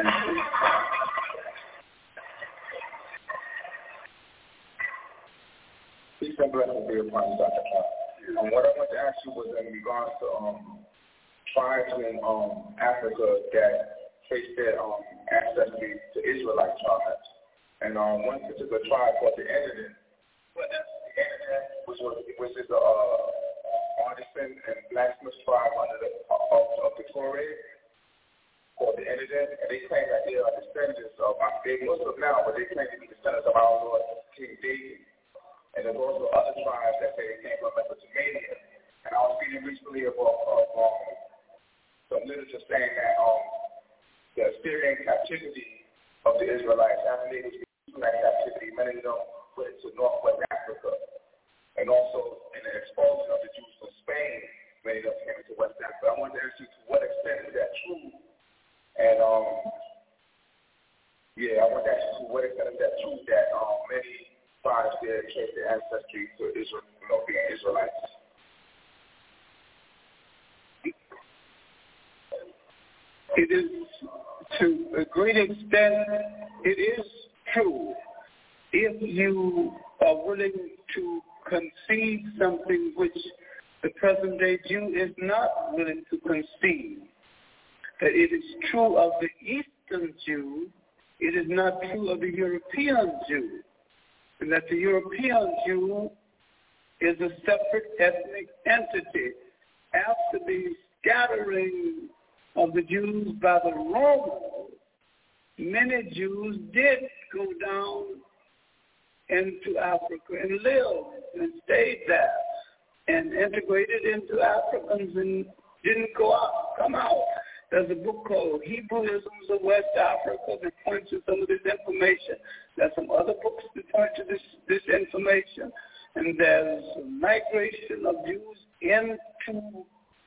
Peace and blessings be upon you, Dr. Clark. What I want to ask you was in regards to tribes in Africa that trace their ancestry to Israelite tribes. And one particular tribe called the Enidan, which is the artisan and blacksmith tribe under of the Torah, called the Enidan, and they claim that they are descendants of, they're Muslim now, but they claim to be descendants of our Lord King David. And there's also other tribes that say they came from Mesopotamia. And I was reading recently about some literature saying that the Assyrian captivity of the Israelites, after they was in that captivity, many of them went to northwest Africa. And also in the expulsion of the Jews from Spain, many of them came into West Africa. I wanted to ask you to what extent is that true? And I want to ask you to what extent is that true that many tribes there trace their ancestry to Israel, being Israelites. It is, to a great extent, it is true if you are willing to concede something which the present-day Jew is not willing to concede. That it is true of the Eastern Jew, it is not true of the European Jew. And that the European Jew is a separate ethnic entity. After the scattering of the Jews by the Romans, many Jews did go down into Africa and lived and stayed there and integrated into Africans and didn't come out. There's a book called Hebrewisms of West Africa that points to some of this information. There's some other books that point to this information. And there's a migration of Jews into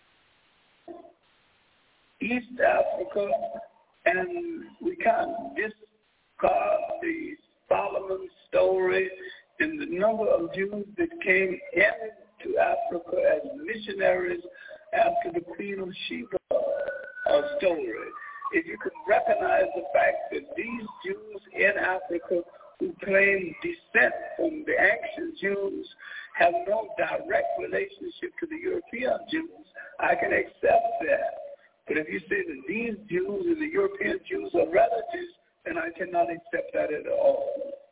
East Africa, and we can't discard the Solomon story and the number of Jews that came into Africa as missionaries after the Queen of Sheba story. If you can recognize the fact that these Jews in Africa who claim descent from the ancient Jews have no direct relationship to the European Jews, I can accept that. But if you say that these Jews and the European Jews are relatives, then I cannot accept that at all.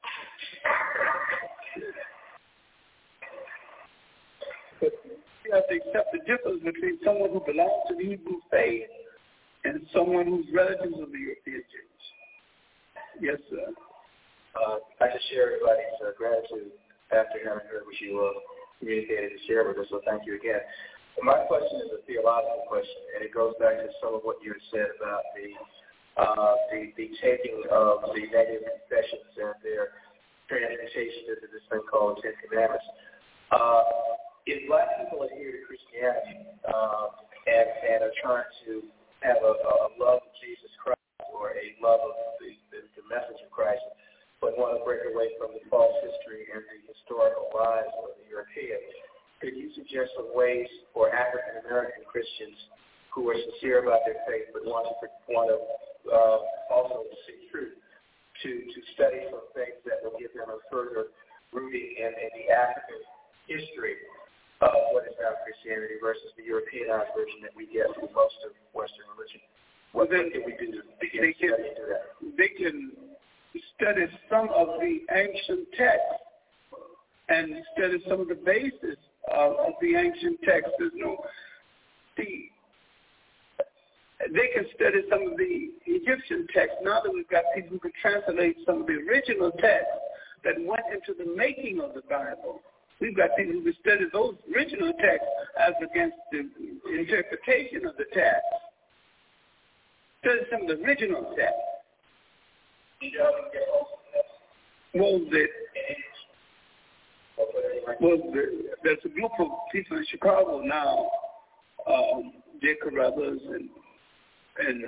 But you have to accept the difference between someone who belongs to the Hebrew faith and someone who's relatives of the European Jews. Yes, sir. I just share everybody's gratitude after having heard what you communicated and shared with us, so thank you again. My question is a theological question, and it goes back to some of what you had said about the taking of the negative confessions and their transmutation into this thing called the Ten Commandments. If black people adhere to Christianity and are trying to have a love of Jesus Christ or a love of the message of Christ, but want to break away from the false history and the historical lies of the European, could you suggest some ways for African American Christians who are sincere about their faith but want to also see truth to study some things that will give them a further rooting in the African history of what is now Christianity versus the Europeanized version that we get from most of Western religion? What can we do to begin to study that? They can study some of the ancient texts and study some of the basis of the ancient texts. They can study some of the Egyptian texts. Now that we've got people who can translate some of the original texts that went into the making of the Bible, we've got people who can study those original texts as against the interpretation of the text. Study some of the original texts. There's a group of people in Chicago now, J. Carruthers and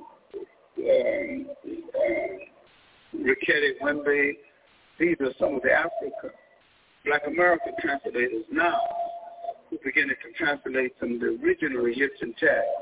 Richetti Wimby. These are some of the Black American translators now who are beginning to translate some of the original Egyptian texts.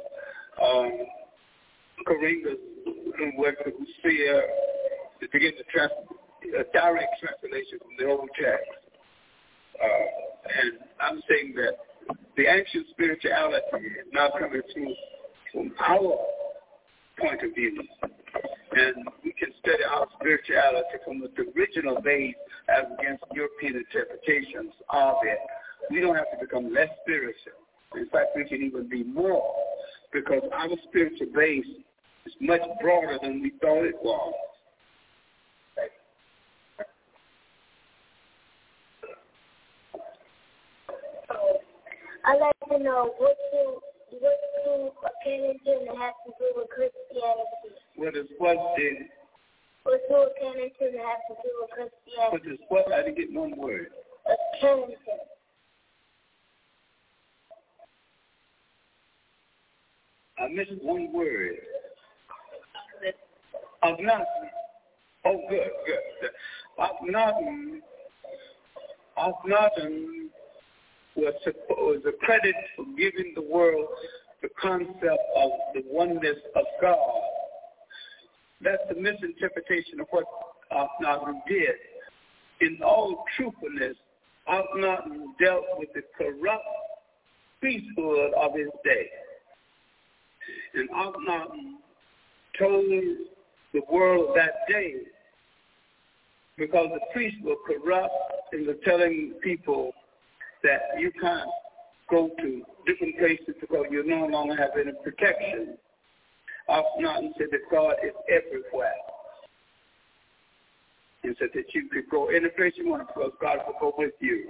Karinga and Webster Hosea to begin to a direct translation from the old text. And I'm saying that the ancient spirituality is now coming through from our point of view. And we can study our spirituality from the original base as against European interpretations of it. We don't have to become less spiritual. In fact, we can even be more, because our spiritual base is much broader than we thought it was. I'd like to know what do canon have to do with Christianity? What do canon have to do with Christianity? What is what? I didn't get one word. A canon. I missed one word. Akhenaten. Oh, good. Akhenaten was a credit for giving the world the concept of the oneness of God. That's the misinterpretation of what Akhenaten did. In all truthfulness, Akhenaten dealt with the corrupt priesthood of his day. And Akhenaten told the world that day, because the priests were corrupt and were telling people that you can't go to different places because you no longer have any protection. Akhenaten said that God is everywhere. He said that you could go any place you want because God will go with you.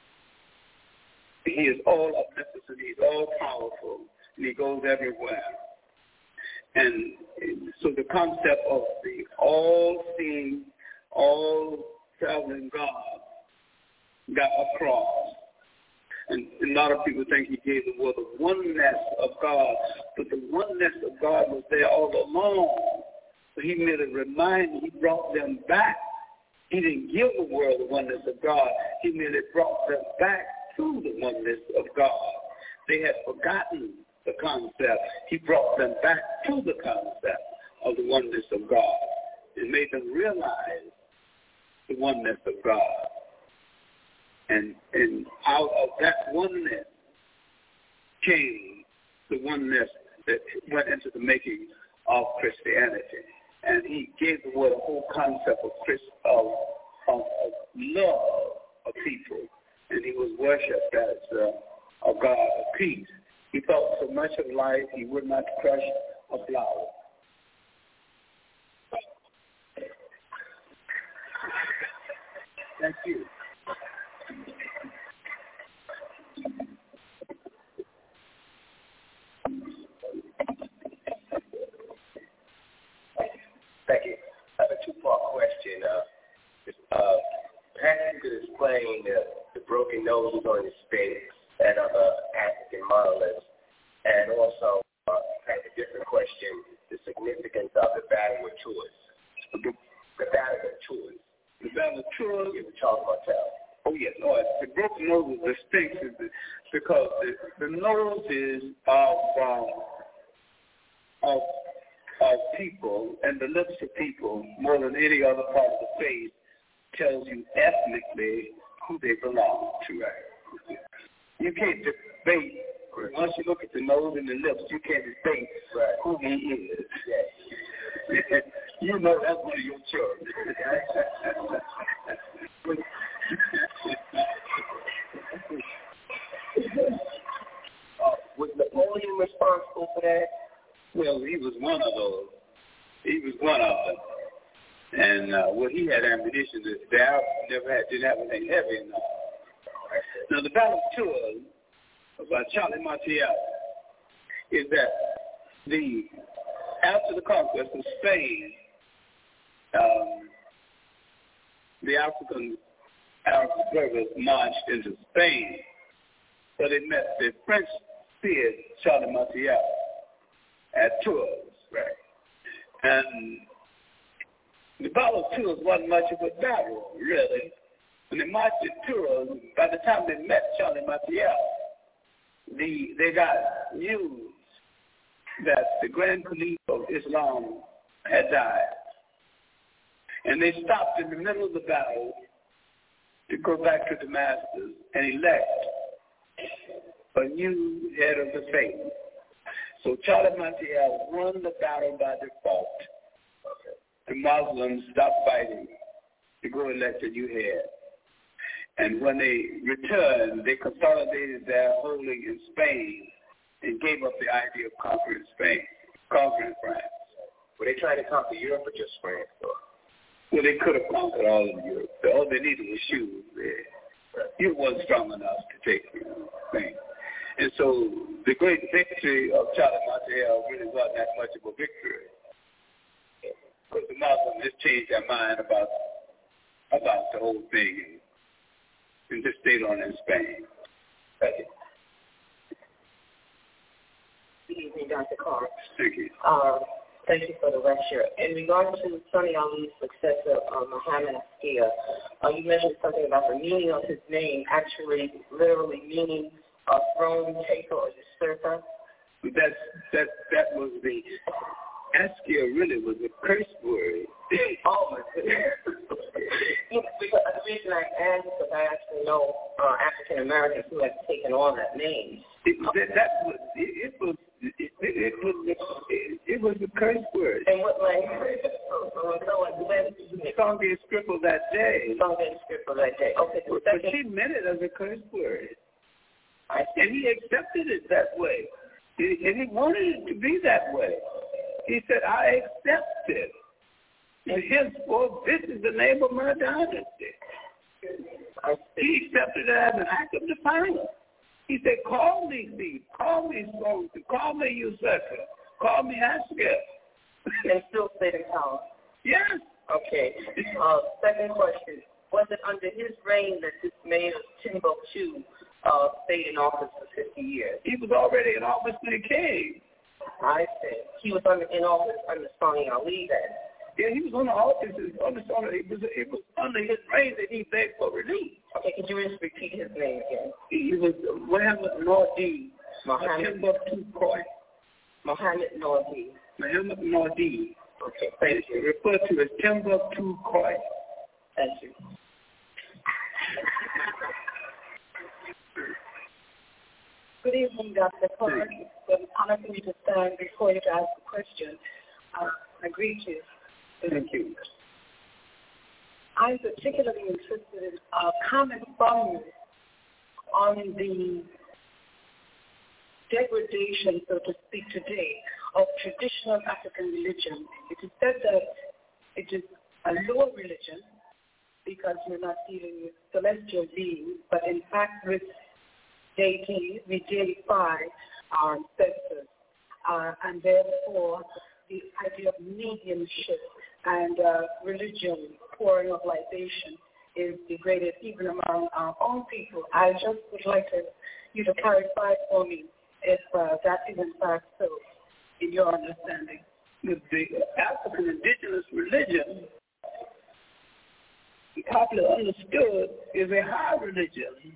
He is all omnipotent, he's all powerful, and he goes everywhere. And so the concept of the all-seeing, all-traveling God got across. And a lot of people think he gave the world the oneness of God, but the oneness of God was there all along. So he made a reminder, he brought them back. He didn't give the world the oneness of God. He merely brought them back to the oneness of God. They had forgotten the concept. He brought them back to the concept of the oneness of God. It made them realize the oneness of God. And out of that oneness came the oneness that went into the making of Christianity. And he gave the world a whole concept of love of people. And he was worshipped as a God of peace. He thought so much of life he would not crush a flower. Thank you. Thank you. I have a two-part question. Perhaps you could explain the broken nose on the Sphinx and other African monoliths, and also have a different question, the significance of the Battle of Tours. The Battle of Tours. The Battle of Tours? Yeah, the Charles Martel. Oh, yes. No, the broken nose of the Sphinx is because the nose is of people, and the lips of people, more than any other part of the face, tells you ethnically who they belong to. You can't debate Once you look at the nose and the lips, you can't think who he is. Yeah. You know that's one of your children. Was Napoleon responsible for that? Well, he was one of those. He was one of them. And he had ammunition that the Arabs didn't have anything heavy enough. Now, the Battle of Tours by Charlie Martial is that after the conquest of Spain, the Arab observers marched into Spain, but they met the French spear Charlie Martial at Tours, right? And the Battle of Tours wasn't much of a battle, really. When they marched at Tours, by the time they met Charlie Martial, they got news that the Grand Caliph of Islam had died. And they stopped in the middle of the battle to go back to Damascus and elect a new head of the faith. So Charlie Martial won the battle by default. The Muslims stopped fighting to go elect a new head. And when they returned, they consolidated their holding in Spain and gave up the idea of conquering France. Were they trying to conquer Europe or just France? Well, they could have conquered all of Europe. All they needed was shoes. Europe wasn't strong enough to take Spain. And so the great victory of Charlie Martial really wasn't that much of a victory. Because the Muslims just changed their mind about the whole thing and just stayed on in Spain. Thank you. Good evening, Dr. Carr. Thank you. Thank you for the lecture. In regard to Sonny Ali's successor, Muhammad Askia, you mentioned something about the meaning of his name actually literally meaning a throne taker or usurper. That was the Askia really was a curse word. Oh my goodness. The reason I asked is because I actually know African Americans who have taken on that name. It was a curse word. And what language? Songbird Scribble that day. Songbird Scribble that day. Okay. But she meant it as a curse word. And he accepted it that way. And he wanted it to be that way. He said, I accept it. And henceforth, this is the name of my dynasty. He accepted it as an act of defiance. He said, call me thief, call me soldier, call me usurper, call me Askia. And still stay in power. Yes. Okay. Second question. Was it under his reign that this mayor of Timbuktu stayed in office for 50 years? He was already in office when he came. I see. He was in office under Sonny Ali then. Yeah, he was on the office. It was under his reign that he begged for relief. Okay, could you just repeat his name again? He was Muhammad Nordi. Timbuktu Khoi. Muhammad Nordi. Muhammad Nordi. Okay, thank you. Referred to as Timbuktu Khoi. Thank you. Good evening, Dr. Clark. It's an honor for me to stand before you to ask a question. I greet you. Thank you. I'm particularly interested in a comment from you on the degradation, so to speak, today of traditional African religion. It is said that it is a lower religion because you're not dealing with celestial beings, but in fact with deities, we deify our ancestors, and therefore the idea of mediumship and religion, pouring of libation, is degraded even among our own people. I just would like you to clarify for me if that is in fact so, in your understanding. The African indigenous religion, popularly understood, is a high religion.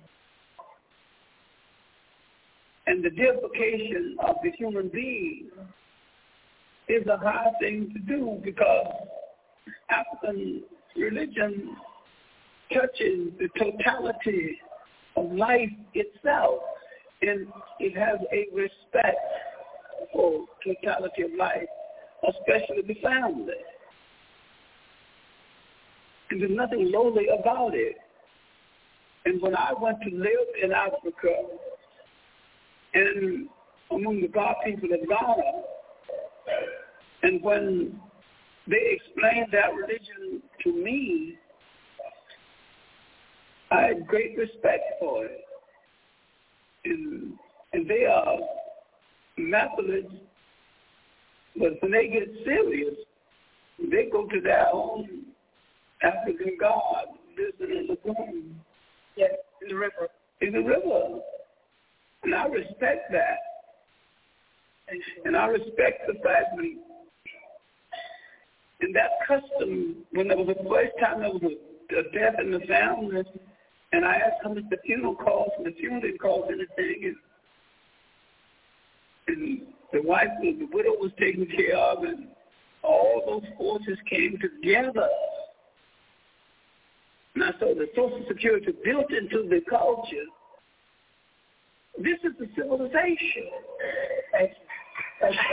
And the deification of the human being is a hard thing to do because African religion touches the totality of life itself. And it has a respect for totality of life, especially the family. And there's nothing lowly about it. And when I went to live in Africa and among the God people of Ghana, and when they explained that religion to me, I had great respect for it. And they are Methodists, but when they get serious, they go to their own African God, listen in the lagoon. Yes, in the river. In the river. And I respect that. And I respect the fact that in that custom, when there was the first time there was a death in the family, and I asked how much the funeral cost, and the funeral didn't cost anything, and the wife, the widow was taken care of, and all those forces came together. And I saw the Social Security built into the culture. This is the civilization. Thank you. Thank you.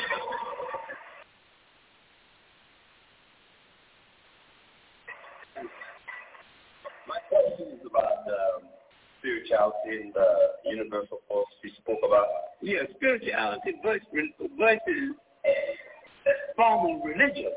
My question is about spirituality and the universal force you spoke about. Yeah, spirituality versus formal religion.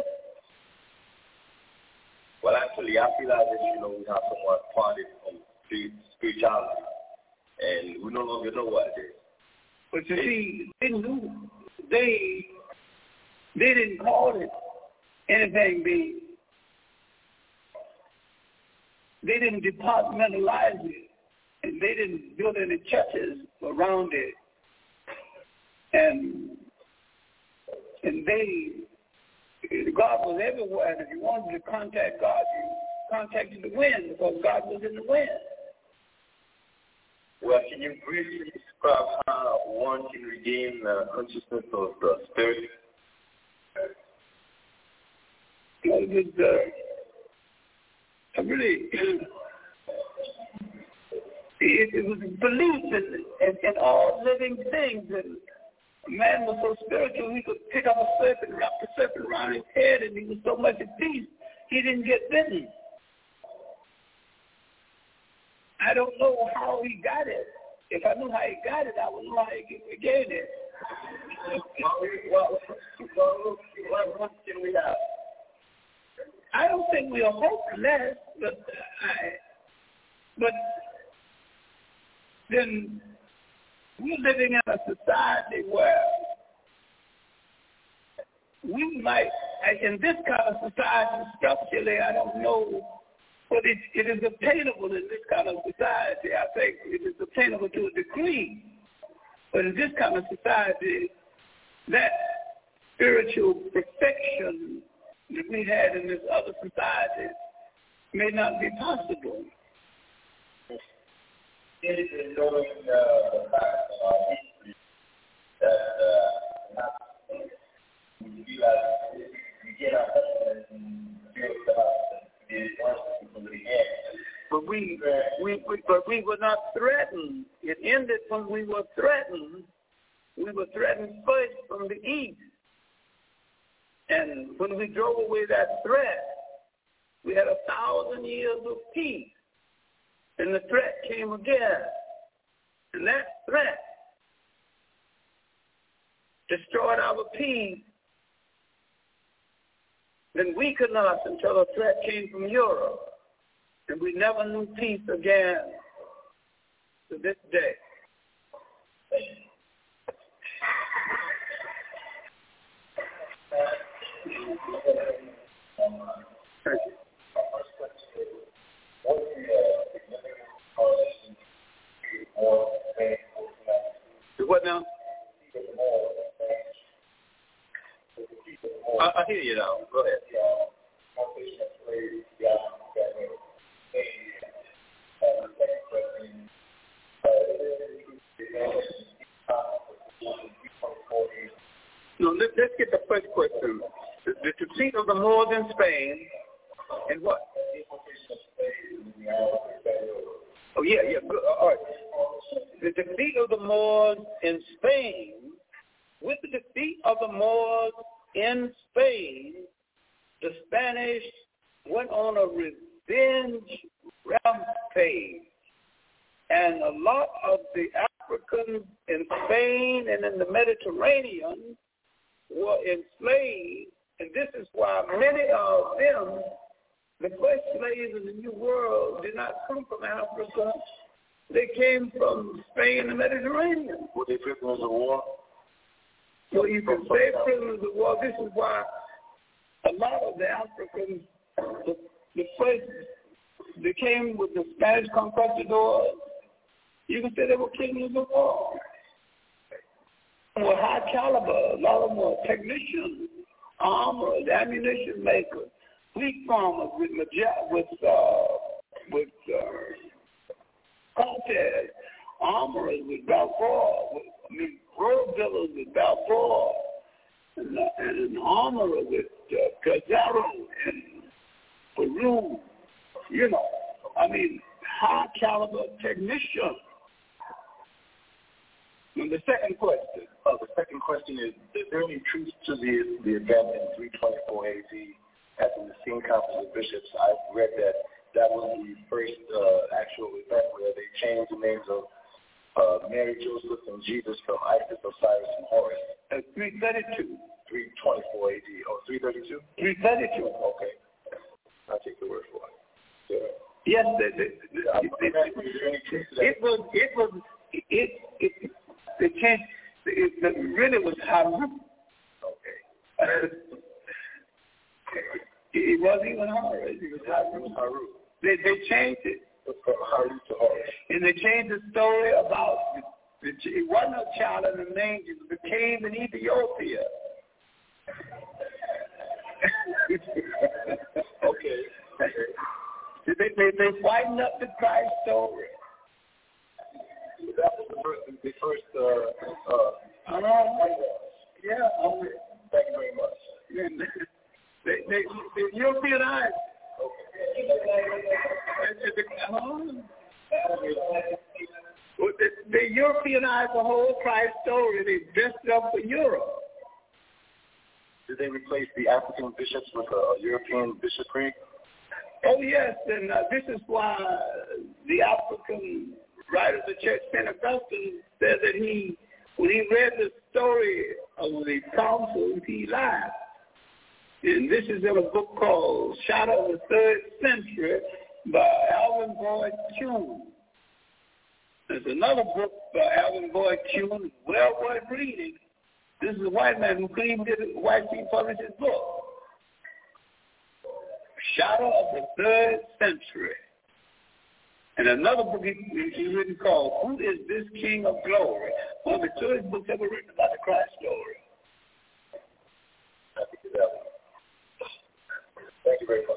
Well, actually, I feel as if, we have somewhat parted from spirituality, and we no longer know what it is. But you see, they didn't call it anything big. They didn't departmentalize it, and they didn't build any churches around it. And God was everywhere, and if you wanted to contact God, you contacted the wind, because God was in the wind. Well, can you briefly describe how one can regain the consciousness of the spirit? It was belief in all living things, and man was so spiritual he could pick up a serpent, wrap the serpent around his head, and he was so much at peace he didn't get bitten. I don't know how he got it. If I knew how he got it, I would know how he regained it. What can we have? I don't think we are hopeless, but then we're living in a society where we might, in this kind of society, structurally, I don't know, but it is obtainable in this kind of society. I think it is obtainable to a degree. But in this kind of society, that spiritual perfection that we had in this other society may not be possible. It is in knowing the fact of our history that we feel like we get our husbands and feel about it from the beginning. But we were not threatened. It ended when we were threatened. We were threatened first from the east. And when we drove away that threat, we had 1,000 years of peace. And the threat came again. And that threat destroyed our peace. Then weakened us until a threat came from Europe. And we never knew peace again to this day. Thank you. What now? I hear you now. Go ahead. No, let's get the first question. The defeat of the Moors in Spain, and what? Oh, yeah, good. All right. the defeat of the Moors in Spain, with the defeat of the Moors in Spain, the Spanish went on a revenge rampage. And a lot of the Africans in Spain and in the Mediterranean were enslaved. And this is why many of them, the first slaves in the New World, did not come from Africa. They came from Spain and the Mediterranean. Were they prisoners of war? So you can say prisoners of war. This is why a lot of the Africans, the first, they came with the Spanish conquistadors. You can say they were prisoners of war. They were high caliber. A lot of them were technicians, armorers, ammunition makers, wheat farmers with Cortez, armorers with Balboa, road builders with Balboa, and an armorer with Pizarro and Peru. You know, high caliber technicians. And the second question. The second question is there any truth to the event in 324 AD at the Nicene Conference of Bishops? I've read that was the first actual event where they changed the names of Mary, Joseph, and Jesus from Isis, Osiris, and Horus. 332. 324 AD. Oh, 332? 332. Okay. I'll take the word for it. Yeah. Yes, it changed. It really was Harut. Okay. It wasn't even Horus. It was Harut. They changed it. From Harut to Horus. And they changed the story about it wasn't a child in the manger. It was a cave in Ethiopia. Okay. They whitened up the Christ story. That was the first yeah. Thank you very much. The Europeanized. They Europeanized the whole Christ story. They dressed it up for Europe. Did they replace the African bishops with a European bishopric? Oh, yes, and this is why the African writer of the church, St. Augustine, said that when he read the story of the council, he laughed. And this is in a book called Shadow of the 3rd Century by Alvin Boyd Kuhn. There's another book by Alvin Boyd Kuhn, well worth reading. This is a white man who claimed that white people published his book. Shadow of the 3rd Century. And another book he written called Who is This King of Glory? One of the church books ever written about the Christ story. Thank you very much.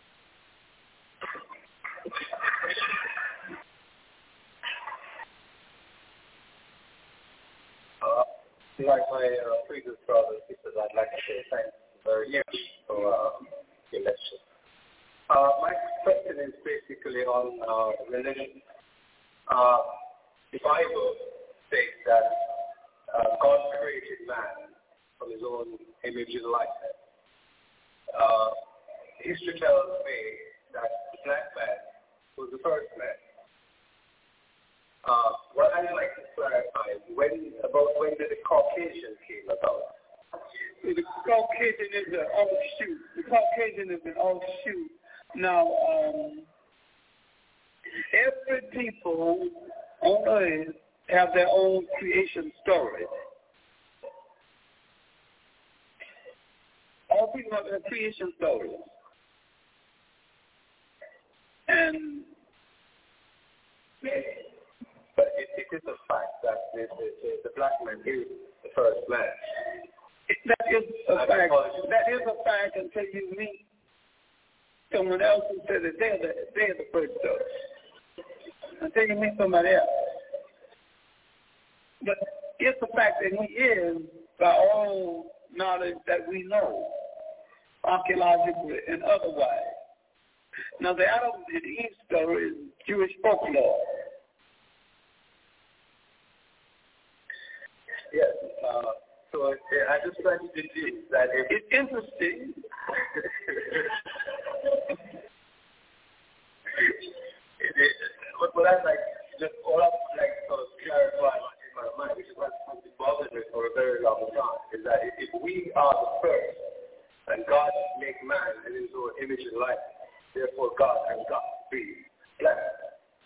Like my previous brothers, I'd like to say thanks very much for the lecture. My question is basically on religion. The Bible states that God created man from his own image and likeness. History tells me that the black man was the first man. What I'd like to clarify is when did the Caucasian came about? The Caucasian is an offshoot. The Caucasian is an offshoot. Now, every people on earth have their own creation story. All people have their creation stories. And but it is a fact that the black man is the first man. That is a fact. That is a fact until you meet someone else who says that they're the first though. Until you meet somebody else. But it's a fact that he is, by all knowledge that we know, archaeologically and otherwise. Now the Adam and Eve story is Jewish folklore. Yes. So I just wanted to do that. It's interesting. But I'd like just all I would like to clarify in my mind, which is what's been bothering me for a very long time, is that if we are the first, and God make man in his own image and likeness, therefore God has got to be blessed.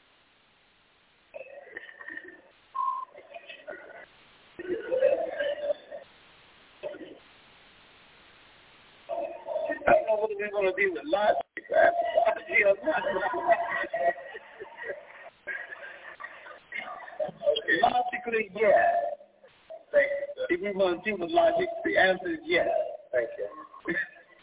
I don't know what we're going to do with logic. Logically, yes. Thank you. If we want to deal with logic, the answer is yes. Thank you.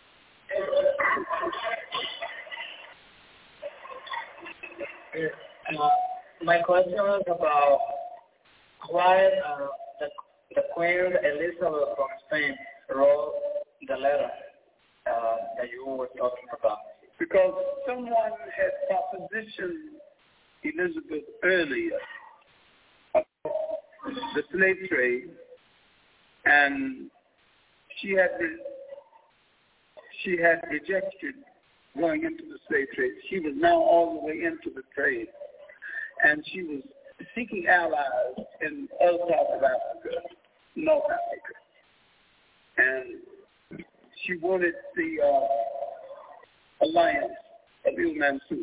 My question was about why the Queen Elizabeth from Spain wrote the letter that you were talking about. Because someone had propositioned Elizabeth earlier about the slave trade, and she had rejected going into the slave trade. She was now all the way into the trade, and she was seeking allies in other parts of Africa, North Africa, and she wanted the alliance of Il Mansour.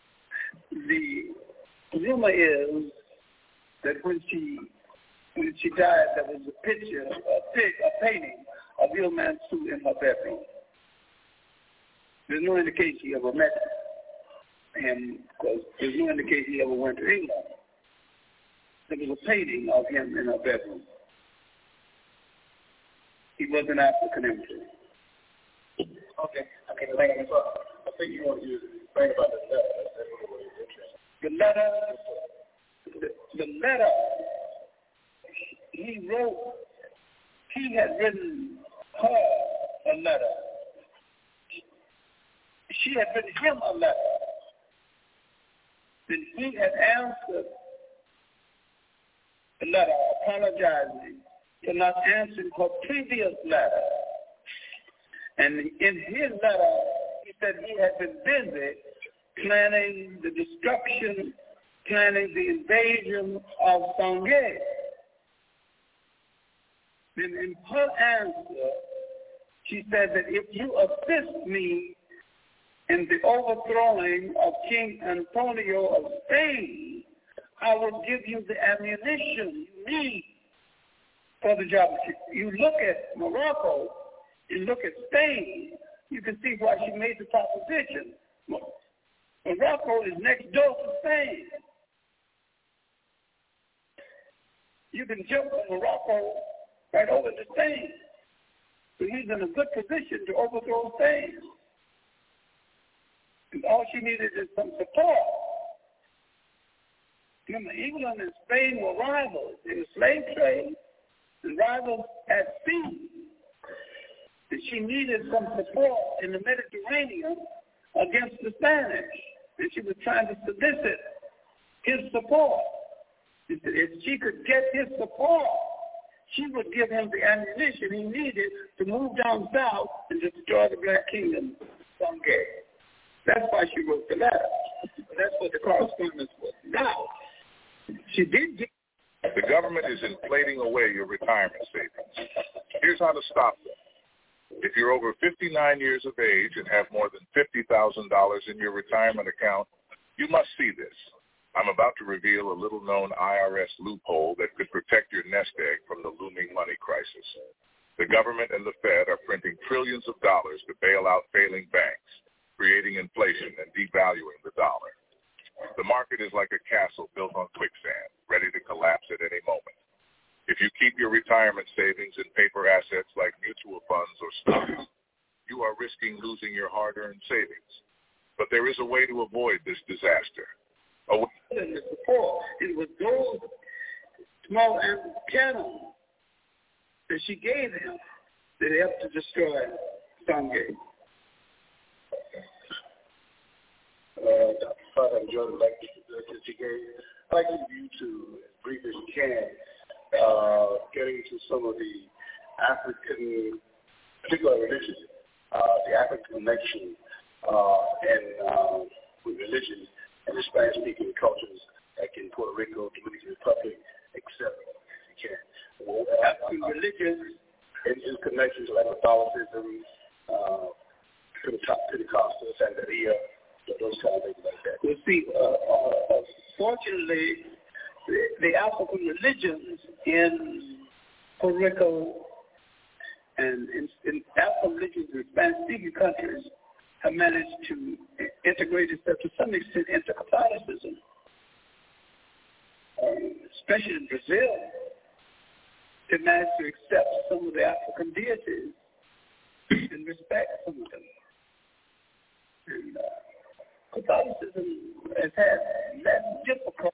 The rumor is that when she died, there was a picture, a painting of Il Mansour in her bedroom. There's no indication he ever met him, because there's no indication he ever went to England. There was a painting of him in her bedroom. He was an African emperor. Okay, thank you. I think you want to use it. Think about the letter. That's interesting. The letter he wrote, he had written her a letter. She had written him a letter. Then he had answered the letter, apologizing for not answering her previous letter. And in his letter, he said he had been busy planning the destruction, planning the invasion of Sangay. Then in her answer, she said that if you assist me in the overthrowing of King Antonio of Spain, I will give you the ammunition you need for the job. You look at Morocco, you look at Spain, you can see why she made the proposition. Morocco is next door to Spain. You can jump from Morocco right over to Spain. So he's in a good position to overthrow Spain. And all she needed is some support. Remember, England and Spain were rivals in the slave trade and rivals at sea. And she needed some support in the Mediterranean against the Spanish. And she was trying to solicit his support. She said if she could get his support, she would give him the ammunition he needed to move down south and destroy the Black Kingdom, Sangay. That's why she wrote the letter. That's what the correspondence was. Now, she did get... The government is inflating away your retirement savings. Here's how to stop them. If you're over 59 years of age and have more than $50,000 in your retirement account, you must see this. I'm about to reveal a little-known IRS loophole that could protect your nest egg from the looming money crisis. The government and the Fed are printing trillions of dollars to bail out failing banks, creating inflation and devaluing the dollar. The market is like a castle built on quicksand, ready to collapse at any moment. If you keep your retirement savings in paper assets like mutual funds or stocks, you are risking losing your hard-earned savings. But there is a way to avoid this disaster. It was those small cannons that she gave him that helped to destroy Sangay. Dr. Father, I enjoyed the lecture that you gave. I'd like you to, as brief as you can, getting to some of the African, particular religions, the African connection with religion and the Spanish-speaking cultures like in Puerto Rico, Dominican Republic, etc. Well, African religions and connections like Catholicism, Pentecostal, Santeria, those kind of things like that. You see, fortunately, the African religions in Puerto Rico and in African religions in Spanish-speaking countries have managed to integrate itself to some extent into Catholicism. Especially in Brazil, they managed to accept some of the African deities and respect some of them. And Catholicism has had less difficulty.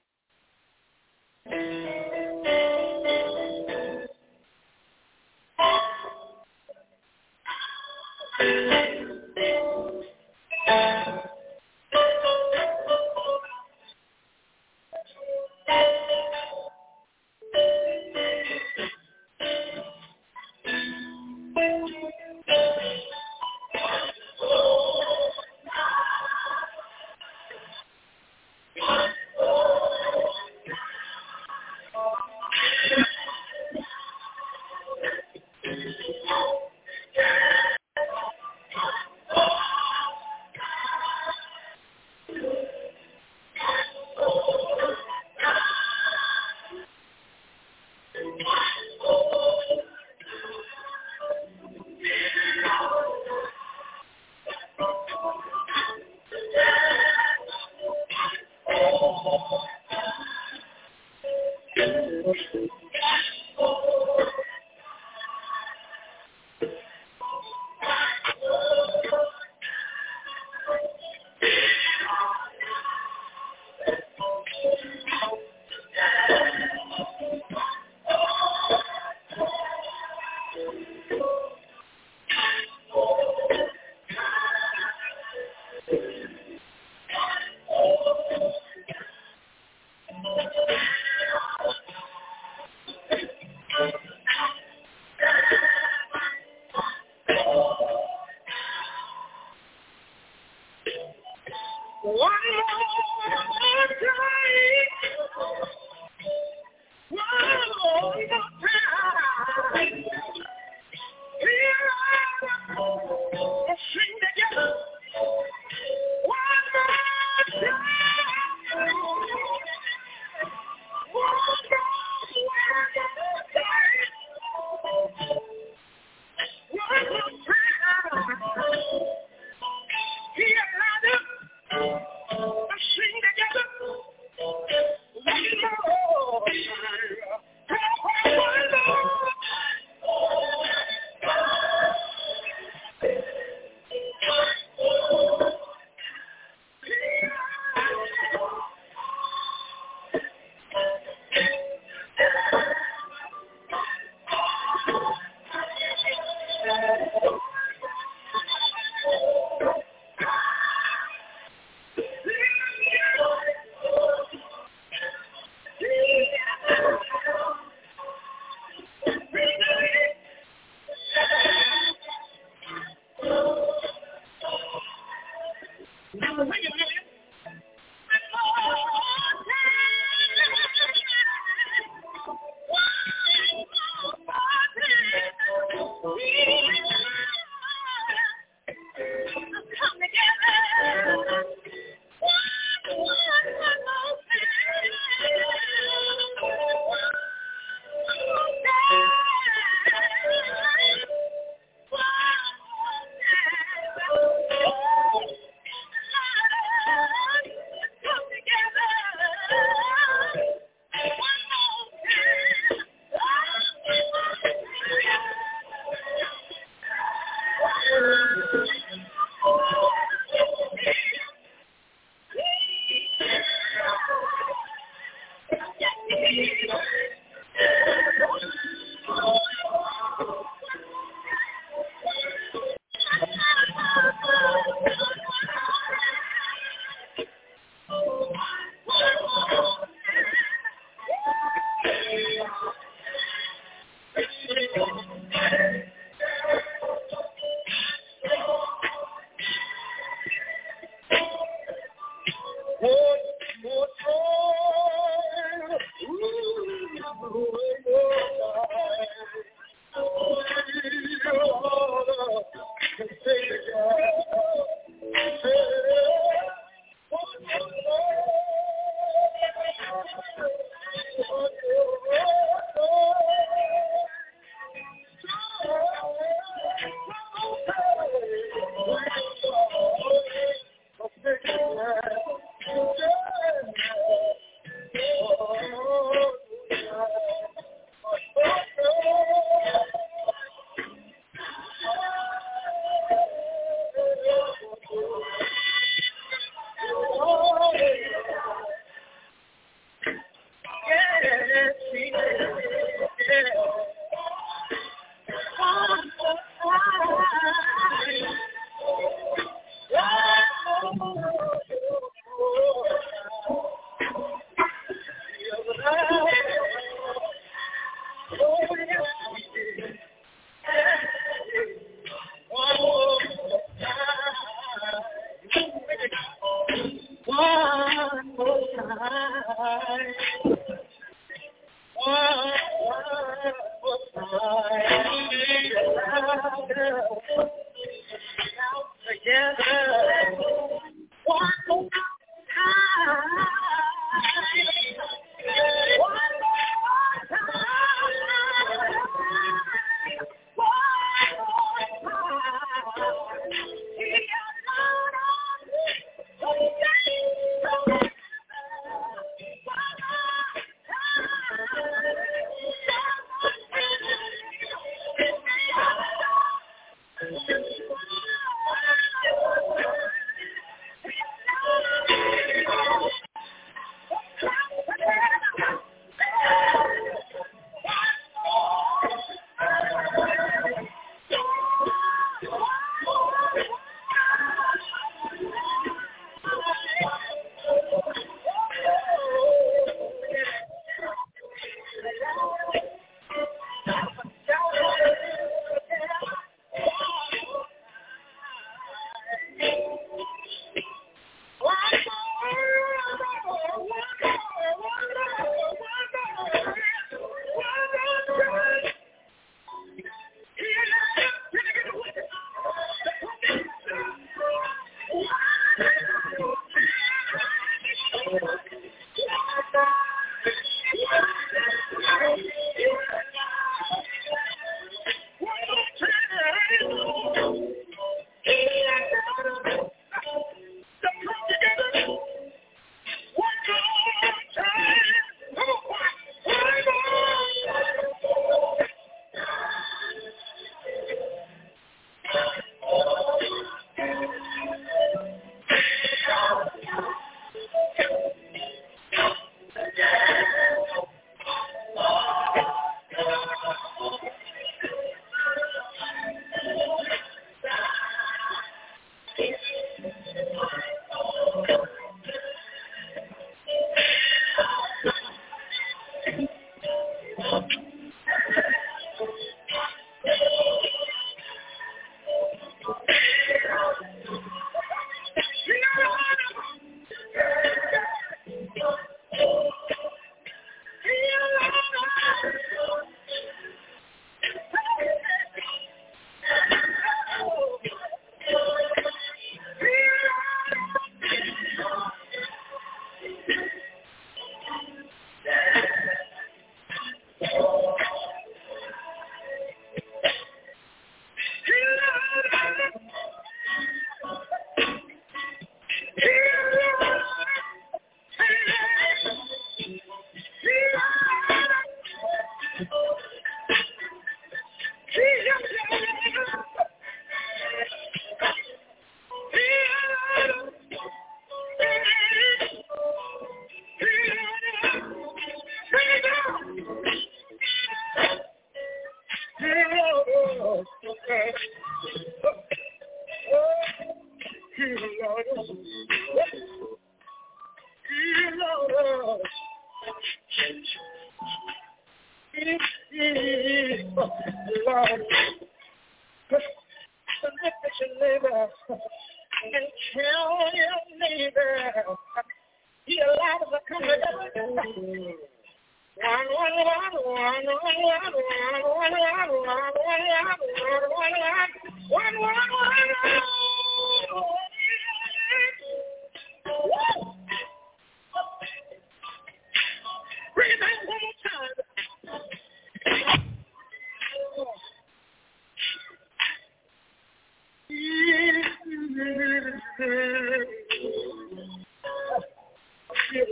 You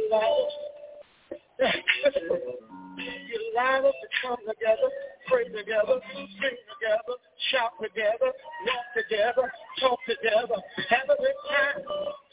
allow us to come together, pray together, sing together, shout together, walk together, talk together, have a good time.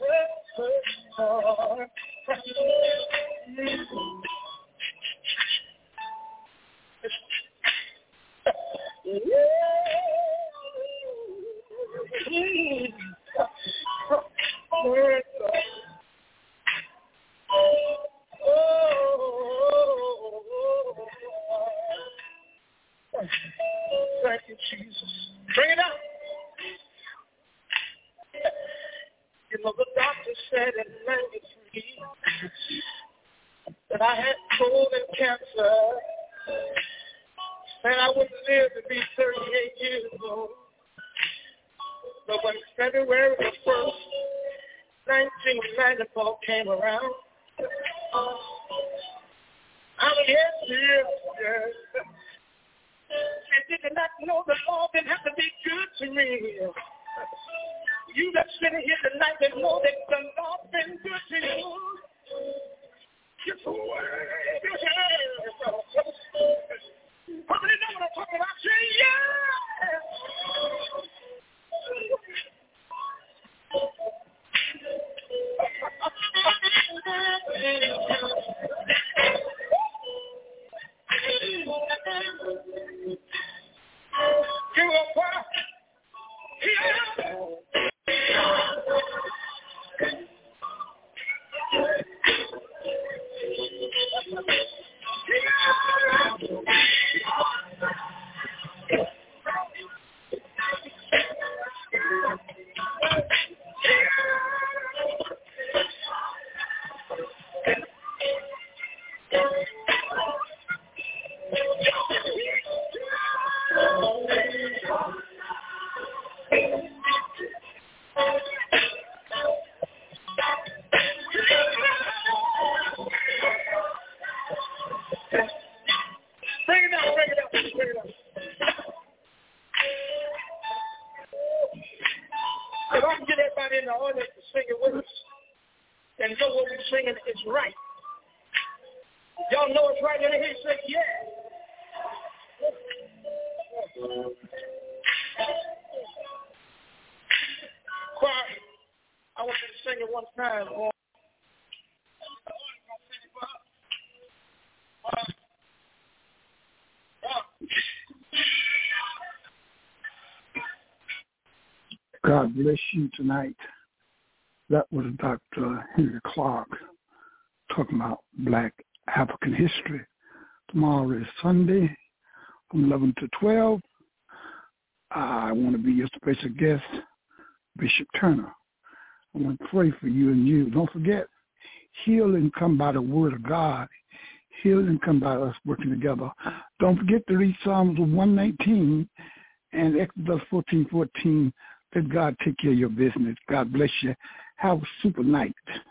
Thank you, Jesus. Bring it out. You know, the doctor said in 93 that I had colon cancer, and I wouldn't live to be 38 years old. But when February the 1st, 1994 came around, I was yes. I did not know the Lord didn't have to be good to me. You that sitting here tonight that know that the Lord been good to you. How many know what I'm talking about? Say yeah. Give up, what? If I can get everybody in the audience to sing it with us and know what we're singing is right. Y'all know it's right, and he said, yeah. Choir, I want you to sing it one time. God bless you tonight. That was Dr. Henry Clark talking about Black African history. Tomorrow is Sunday from 11 to 12. I want to be your special guest, Bishop Turner. I want to pray for you and you. Don't forget, healing come by the word of God. Healing come by us working together. Don't forget to read Psalms 119 and Exodus 14:14. Let God take care of your business. God bless you. Have a super night.